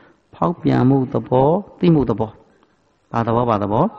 ဖောက်ပြန်မှုသဘောသိမှုသဘောဘာသဘောဘာသဘော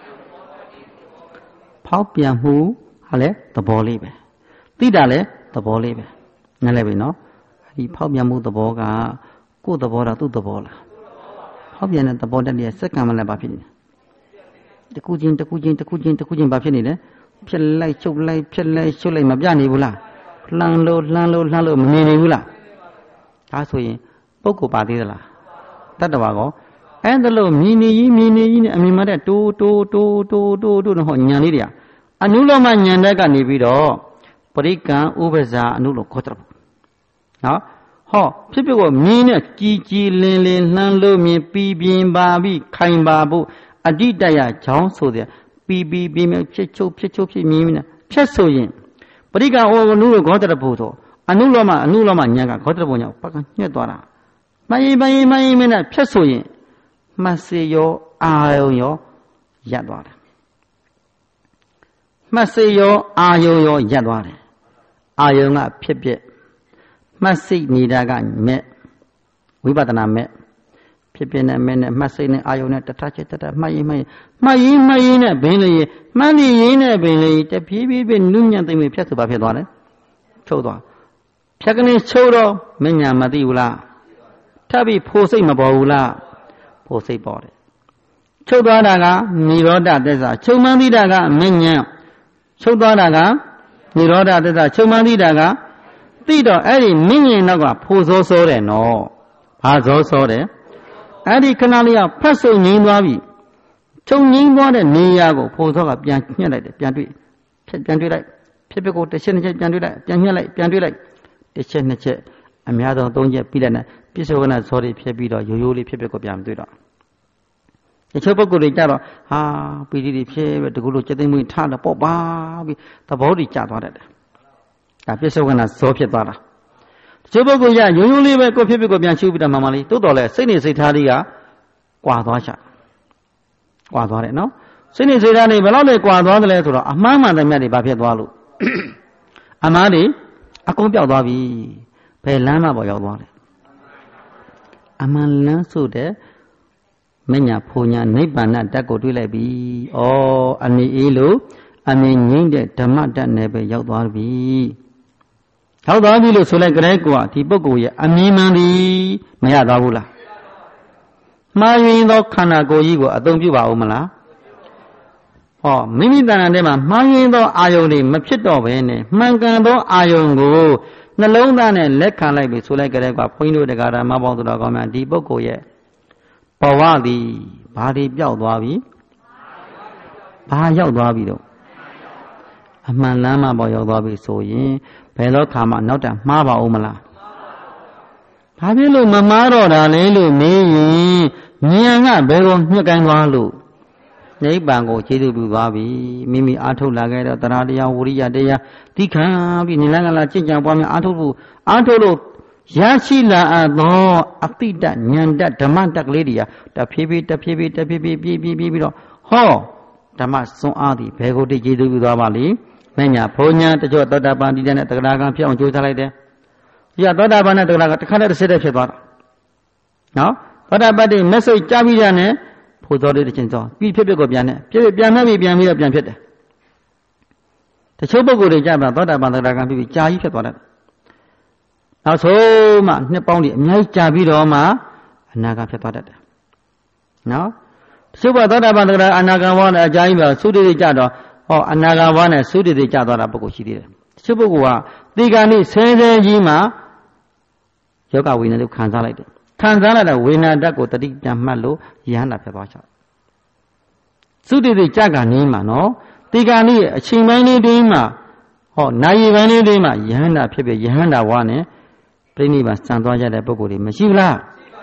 ဖောက်ပြန်မှုဟာလဲသဘောလေးပဲသိတာလဲသဘောလေးပဲနားလည်ပြီနော်ဒီဖောက်ပြန်မှုသဘောကကိုယ်သဘောလားသူ့သဘောလားဖောက်ပြန်တဲ့သဘောတည်းရဲ့စက္ကန့်မှလည်းဘာဖြစ်နေလဲတကူချင်းတကူချင်းတကူချင်းတကူချင်းဘာဖြစ်နေလဲဖြစ်လိုက်ချုပ်လိုက်ဖြစ်လိုက်ချုပ်လိုက်မပြနေဘူးလားလှမ်းလို့လှမ်းလို့လှမ်းလို့မနေနေဘူးလားဒါဆိုရင်ပုဂ္ဂိုလ်ပါသေးသလားတတ္တဝါကောအဲ့ဒါလို့မြင်နေကြီးမြင်နေကြီးနဲ့အမြင်မှတဲ့တိုးတိုးတိုးတိုးတိုးတိုးတော့ဟောညံလေးတွေအနုလောမညံတဲ့ကနေပြီးတော့ပရိကံဥပ္ပဇာအနုလောခေါ်တယ်နော်ဟောဖြစ်ဖြစ်ကိုမြင်နဲ့ကြည်ကြည်လင်းလင်းလှမ်းလို့မြင်ပြီးပြင်းပါပြီးခိုင်ပါဖို့အတိတရချောင်းဆိုတဲ့ပြီးပြီးပြင်းပြဖြစ်ချုပ်ဖြစ်ချုပ်ဖြစ်မြင်မြင်ဖြတ်ဆိုရင်ပရိကံဩအနုလောခေါ်တယ်ဖို့တော့အနုလောမအနုလောမညံကခေါ်တယ်ဖို့ညောပတ်ကညှက်သွားတာမယိမယိမယိမနဲ့ဖြတ်ဆိုရင်မှတ်စေရောအာယုံရောရပ်သွားတယ်မှတ်စေရောအာယုံရောရပ်သွားတယ်အာယုံကဖြစ်ဖြစ်မှတ်စိတ်နေတာကမဲ့ဝိပဿနာမဲ့ဖြစ်ဖြစ်နဲ့မဲ့နဲ့မှတ်စိတ်နဲ့အာယုံနဲ့တထချက်တထမှတ်ရင်မှတ်ရင်မှတ်ရင်မှတ်ရင်နဲ့ဘင်းလေးမှတ်နေရင်နဲ့ဘင်းလေးတဖြည်းဖြည်းဖြည်းနုညံ့သိမ့်ဖြတ်ဆိုပါဖြစ်သွားတယ်ချုပ်သွားဖြတ်ကနေချုပ်တော့မညာမသိဘူးလားထပ်ပြီးဖိုးစိတ်မပေါ်ဘူးလားဖိုးစိတ်ပေါ်တယ်ချုပ်သွားတာကនិရောဓသစ္စာချုပ်မှန်းသိတာကမညာချုပ်သွားတာကនិရောဓသစ္စာချုပ်မှန်းသိတာကသိတော့အဲ့ဒီမညာနောက်ကဖိုးစောစောတယ်နော်ဘာစောစောတယ်အဲ့ဒီခဏလေးကဖတ်ဆုပ်ငြိမ်းသွားပြီချုပ်ငြိမ်းသွားတဲ့နေရာကိုဖိုးစောကပြန်ညှက်လိုက်တယ်ပြန်တွေ့ဖြစ်ပြန်တွေ့လိုက်ဖြစ်ဖြစ်ကိုတစ်ချက်နှစ်ချက်ပြန်တွေ့လိုက်ပြန်ညှက်လိုက်ပြန်တွေ့လိုက်တစ်ချက်နှစ်ချက်အများဆုံးသုံးချက်ပြီးလိုက်တဲ့ပြစ္ဆုကနာဇောတွေဖြစ်ပြီးတော့ရိုးရိုးလေးဖြစ်ဖြစ်ကိုပြန်မတွေ့တော့တချို့ပုဂ္ဂိုလ်တွေကြတော့ဟာပီတိတွေဖြစ်ပဲတကူလို့စက်သိမ်းမှုထားတော့ပေါ့ပါပြီးသဘောတွေကျသွားတတ်တယ်ဒါပြစ္ဆုကနာဇောဖြစ်သွားတာတချို့ပုဂ္ဂိုလ်ကရိုးရိုးလေးပဲကိုဖြစ်ဖြစ်ကိုပြန်ရှုပြီးတော့မှန်မှန်လေးတိုးတော်လဲစိတ်နေစိတ်ထားလေးကကွာသွားချကွာသွားတယ်နော်စိတ်နေစိတ်ထားလေးဘယ်လောက်လဲကွာသွားတယ်လဲဆိုတော့အမှားမှန်တဲ့မြတ်တွေဘာဖြစ်သွားလို့အမှားတွေအကုန်ပြောက်သွားပြီဘယ်လမ်းမှပေါ်ရောက်သွားတယ်အမှန်လမ်းဆိုတဲ့မညာဖူညာနိဗ္ဗာန်ဓာတ်ကိုတွေ့လိုက်ပြီဩအနေအေးလို့အမြင်ငိမ့်တဲ့ဓမ္မဓာတ်နဲ့ပဲရောက်သွားပြီရောက်သွားပြီလို့ဆိုလိုက်ကြတဲ့ကွာဒီပုဂ္ဂိုလ်ရဲ့အမြင်မှန်သည်မရသွားဘူးလားမှားယွင်းသောခန္ဓာကိုယ်ကြီးကိုအသုံးပြုပါဦးမလားဟောမိမိတဏ္ဍာထဲမှာမှားယွင်းသောအာယုန်တွေမဖြစ်တော့ဘဲနဲ့မှန်ကန်သောအာယုန်ကိုနှလုံးသားနဲ့လက်ခံလိုက်ပြီဆိုလိုက်ကြတဲ့ကွာဘုန်းကြီးတို့တရားဓမ္မပေါင်းတော်ကောင်းများဒီပုဂ္ဂိုလ်ရဲ့ဘဝသည်ဘာတွေပြောက်သွားပြီဘာရောက်သွားပြီတော့အမှန်လမ်းမှပေါ်ရောက်သွားပြီဆိုရင်ဘယ်တော့ခါမှနောက်တမှားပါဦးမလားဘာဖြစ်လို့မမှားတော့တာလဲလို့မေးရင်ဉာဏ်ကဘယ်ကိုညှက်ကိုင်းသွားလို့နိဗ္ဗာန်ကိုခြေသူပြုသွားပြီမိမိအားထုတ်လာခဲ့တော့တရားတရားဝိရိယတရားသိခံပြီးနိလကလာကျင့်ကြံပွားများအားထုတ်ဖို့အားထုတ်လို့ရရှိလာအပ်သောအတိတဉာဏ်တဓမ္မတက်ကလေးတွေကတဖြည်းဖြည်းတဖြည်းဖြည်းတဖြည်းဖြည်းပြေးပြေးပြေးပြီးတော့ဟောဓမ္မစွန်းအားသည်ဘယ်ကိုတိခြေသူပြုသွားပါလိမ့်မညာဘုံညာတချို့သောတာပန်တိတဲ့နဲ့တက္ကရာကံဖြစ်အောင်ကြိုးစားလိုက်တယ်ဒီကသောတာပန်နဲ့တက္ကရာကတစ်ခါတည်းတစ်ဆက်တည်းဖြစ်သွားတာနော်သောတာပတ္တိမက်ဆေ့ကြားပြီးရနဲ့ဖို့တော်လေးတစ်ချင်းစောပြီးဖြစ်ဖြစ်ကိုပြန်နဲ့ဖြစ်ဖြစ်ပြန်နှက်ပြီးပြန်ပြီးတော့ပြန်ဖြစ်တယ်တချို့ပုဂ္ဂိုလ်တွေကြပါသောတာပန်တက္ကရာကံဖြစ်ပြီးကြာကြီးဖြစ်သွားတယ်နောက်ဆုံးမှနှစ်ပေါင်းတွေအများကြီးကြာပြီးတော့မှအနာဂတ်ဖြစ်သွားတတ်တယ်နော်တချို့ကသောတာပန်တက္ကရာအနာဂတ်ဘဝနဲ့အကြာကြီးပဲသုတိတိကြတော့ဟောအနာဂတ်ဘဝနဲ့သုတိတိကြသွားတာပုဂ္ဂိုလ်ရှိသေးတယ်တချို့ပုဂ္ဂိုလ်ကဒီကနေ့ဆဲဆဲကြီးမှယောဂဝိညာဉ်ကိုခံစားလိုက်တယ်ခံစားလိုက်တဲ့ဝေဒနာဓာတ်ကိုတတိပြန်မှတ်လို့ယဟန္တာဖြစ်သွားချောသုတိတိကြကနေမှနော်ဒီကနေ့အချိန်ပိုင်းလေးတည်းမှဟောနာရီပိုင်းလေးတည်းမှယဟန္တာဖြစ်ဖြစ်ယဟန္တာဝါနဲ့ပြိဋိဘံစံသွားကြတဲ့ပုဂ္ဂိုလ်တွေမရှိဘူးလား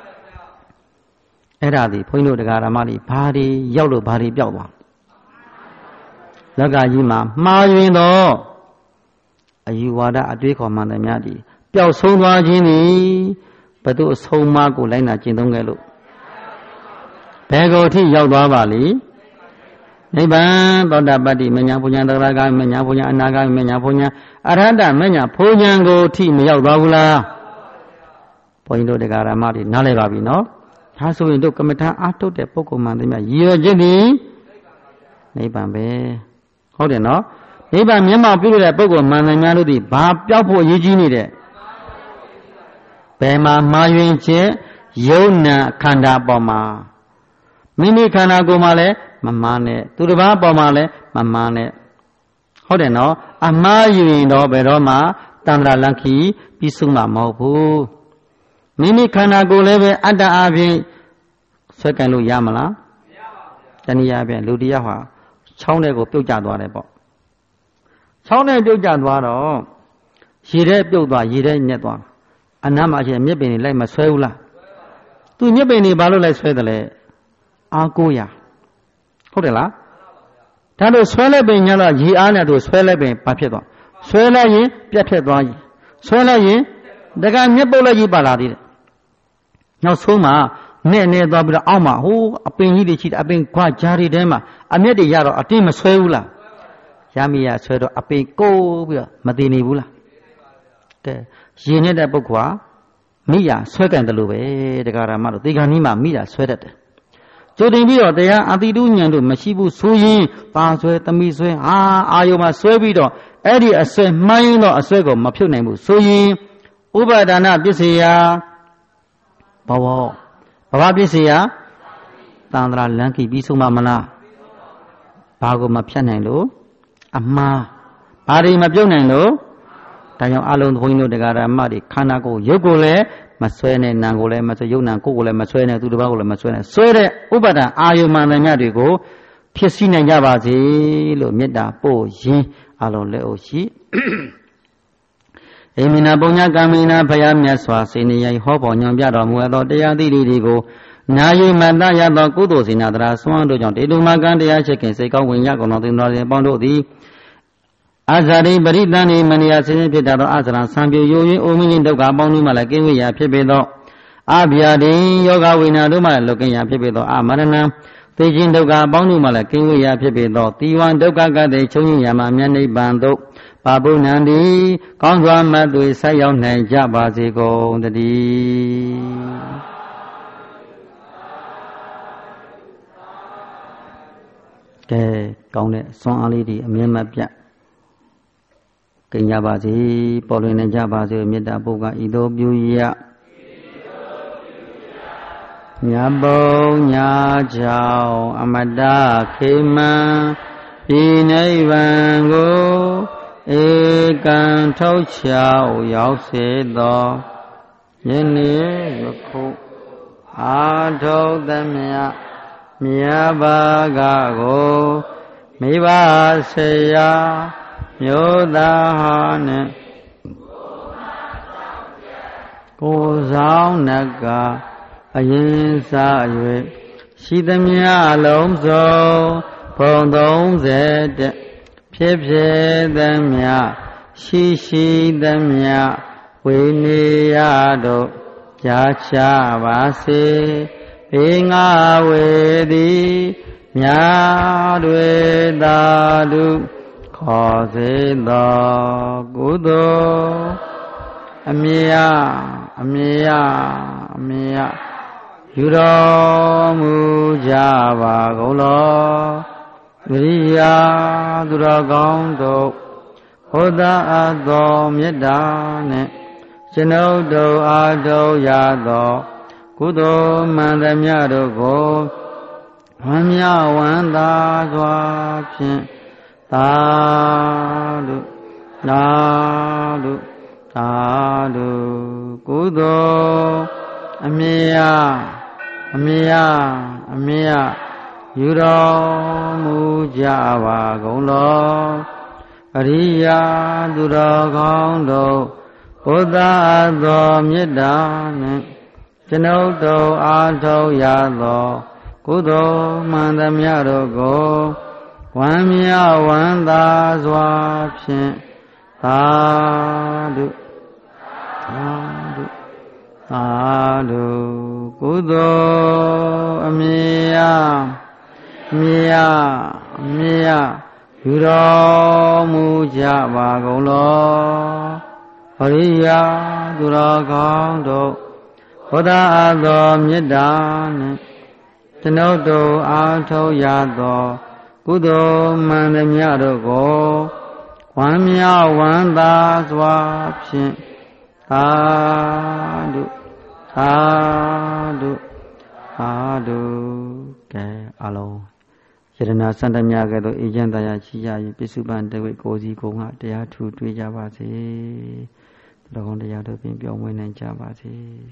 အဲ့ဒါဒီဘုန်းကြီးတို့တရားဓမ္မတွေဘာတွေရောက်လို့ဘာတွေပြောက်သွားလောကကြီးမှာမှားယွင်းသောအယူဝါဒအတွေးခေါ်မှန်သမျှဒီပျောက်ဆုံးသွားခြင်းသည်ဘယ်သူအဆုံးအမကိုလိုက်နာကျင့်သုံးခဲ့လို့ဘယ်ကိုထိရောက်သွားပါလိမ့်နိဗ္ဗာန်သောတာပတ္တိမညာဘုညာသရဂါမညာဘုညာအနာဂါမညာဘုညာအရဟတမညာဘုညာကိုထိမရောက်သွားဘူးလားဘုန်းကြီးတို့တရားဓမ္မတွေနားလည်ပါပြီနော်ဒါဆိုရင်တို့ကမ္မထာအားထုတ်တဲ့ပုဂ္ဂိုလ်မှန်တယ်မြတ်ရည်ရွယ်ချက်သည်နိဗ္ဗာန်ပဲဟုတ်တယ်နော်နိဗ္ဗာန်မျက်မှောက်ပြုတဲ့ပုဂ္ဂိုလ်မှန်တယ်များလို့ဒီဘာပြောက်ဖို့အရေးကြီးနေတဲ့ဘယ်မှာမှားယွင်းခြင်းယုံနာခန္ဓာပေါ်မှာမိမိခန္ဓာကိုယ်မှာလည်းမမှန်နဲ့သူတစ်ပါးပေါ်မှာလည်းမမှန်နဲ့ဟုတ်တယ်နော်အမှားယူရင်တော့ဘယ်တော့မှတန္တရာလက္ခီပြီးဆုံးမှာမဟုတ်ဘူးမိမိခန္ဓာကိုယ်လည်းပဲအတ္တအပြင်ဆွဲကင်လို့ရမလားမရပါဘူးတဏှာပြင်လူတရားဟာချောင်းတဲ့ကိုပြုတ်ကျသွားတယ်ပေါ့ချောင်းတဲ့ပြုတ်ကျသွားတော့ရေထဲပြုတ်သွားရေထဲညက်သွားအနားမှာရှိတဲ့မြစ်ပင်တွေလိုက်မဆွဲဘူးလားသူမြစ်ပင်တွေဘာလို့လိုက်ဆွဲတယ်လဲအားကိုးရဟုတ်တယ်လားဒါလို့ဆွဲလိုက်ပင်ညတော့ရေအားနဲ့သူဆွဲလိုက်ပင်ဘာဖြစ်သွားဆွဲလိုက်ရင်ပြတ်ဖြစ်သွားကြီးဆွဲလိုက်ရင်တကမြက်ပုတ်လိုက်ကြီးပါလာသေးတယ်နောက်ဆုံးမှာနဲ့နဲ့သွားပြီးတော့အောက်မှာဟိုးအပင်ကြီးတွေရှိတယ်အပင်ခွာကြားတွေထဲမှာအမျက်တွေရတော့အတင်းမဆွဲဘူးလားရမရဆွဲတော့အပင်ကိုးပြီးတော့မတည်နေဘူးလားကဲရေနေတဲ့ပုဂ္ဂိုလ်ဟာမိရဆွဲကန်တယ်လို့ပဲတရားဓမ္မတို့သေခါနီးမှာမိရဆွဲတတ်တယ်ကြိုတင်ပြီးတော့တရားအတိတုဉဏ်တို့မရှိဘူးဆိုရင်ပါဆွဲသမီးဆွဲဟာအာယုံမှာဆွဲပြီးတော့အဲ့ဒီအဆွဲမှန်းရင်တော့အဆွဲကိုမဖြုတ်နိုင်ဘူးဆိုရင်ဥပါဒနာပစ္စယဘဝဘဝပစ္စယတန္တရာလန်ခိပြီးဆုံးမမလားဘာကိုမဖြတ်နိုင်လို့အမှားဘာတွေမပြုတ်နိုင်လို့ဒါကြောင့်အလုံးဘုန်းကြီးတို့တရားဓမ္မတွေခန္ဓာကိုယ်ရုပ်ကိုလည်းမဆွဲနဲ့နာမ်ကိုလည်းမဆွဲရုပ်နာမ်ကိုယ်ကိုလည်းမဆွဲနဲ့သူတစ်ပါးကိုလည်းမဆွဲနဲ့ဆွဲတဲ့ဥပါဒံအာယုမှန်သမျှတွေကိုဖြစ်စီနိုင်ကြပါစေလို့မေတ္တာပို့ရင်းအလုံးလက်အိုရှိအိမိနာပုညကမိနာဘုရားမြတ်စွာစေနေရိုင်ဟောပေါ်ညွန်ပြတော်မူသောတရားသီးတွေကိုနာယိမတရသောကုသိုလ်စေနာတရာဆွမ်းတို့ကြောင့်တေတုမကံတရားချက်ခင်စိတ်ကောင်းဝင်ရကုန်တော်သင်တော်ရှင်ပေါင်းတို့သည်အာဇာတိပရိသန္တိမနိယဆင်းရဲဖြစ်သောအာဇရံဆံပြိုယိုရင်းအိုမင်းဒုက္ခပေါင်းတို့မှလည်းကင်းဝေးရာဖြစ်ပေသောအဗျာတိယောဂဝိနာတို့မှလည်းလွတ်ကင်းရာဖြစ်ပေသောအမရဏံသေခြင်းဒုက္ခပေါင်းတို့မှလည်းကင်းဝေးရာဖြစ်ပေသောတိဝံဒုက္ခကတိချုပ်ရရာမှာမြတ်နိဗ္ဗာန်သို့ပါပုဏ္ဏံတိကောင်းစွာမတ်သွေဆက်ရောက်နိုင်ကြပါစေကုန်တည်းကဲကောင်းတဲ့စွမ်းအားလေးဒီအမြဲမပြတ်ကင်ကြပါစေပေါ်လွင်နေကြပါစေမေတ္တာပုဂ္ဂဤသို့ပြုရညာပုံညာကြောင့်အမတခေမံဤနိဗ္ဗာန်ကိုဧကံထုတ်ချောက်ရောက်စေသောယနေ့ယခုအာထုတ်သမျှမြတ်ဘာကကိုမိဘဆေယမြို့သားဟာနဲ့ကိုယ်ဆောင်နကအရင်စား၍ရှိသမျှလုံးစုံဘုံသုံးဆယ်တဖြစ်ဖြစ်သမျှရှိရှိသမျှဝိနည်းရတို့ကြာချပါစေဘေးငါဝေသည်မြတ်တွေသာဓုခေါ်စေသောကုသိုလ်အမြတ်အမြတ်အမြတ်ယူတော်မူကြပါကုန်လောဝိရိယသူတော်ကောင်းတို့ဟောသာအပ်သောမေတ္တာနှင့်ကျွန်ုပ်တို့အားထုတ်ရသောကုသိုလ်မှန်သမျှတို့ကိုဝမ်းမြောက်ဝမ်းသာစွာဖြင့်သာဓုသာဓုသာဓုကုသိုလ်အမြတ်အမြတ်အမြတ်ယူတော်မူကြပါကုန်လောအရိယာသူတော်ကောင်းတို့ဘုရားသောမေတ္တာနှင့်ကျွန်ုပ်တို့အားထုတ်ရသောကုသိုလ်မှန်သမျှတို့ကိုဝမ်းမြောက်ဝမ်းသာစွာဖြင့်သာဓုသာဓုသာဓုကုသိုလ်အမြတ်အမြတ်အမြတ်ယူတော်မူကြပါကုန်လောဟရိယာသူတော်ကောင်းတို့ဘဘုဒ္ဓအားသောမေတ္တာနှင့်ကျွန်ုပ်တို့အားထုတ်ရသောကုသိုလ်မှန်သမျှတို့ကိုဝမ်းမြောက်ဝမ်းသာစွာဖြင့်သာဓုသာဓုသာဓုကဲအလုံးယရနာစန္ဒမြကဲ့သို့အေဂျင့်တရားရှိရရင်ပိစုပန်တဝိကိုစီကုံကတရားထူတွေ့ကြပါစေ။တော်ကောင်းတရားတို့ဖြင့်ပြောင်းမွေးနိုင်ကြပါစေ။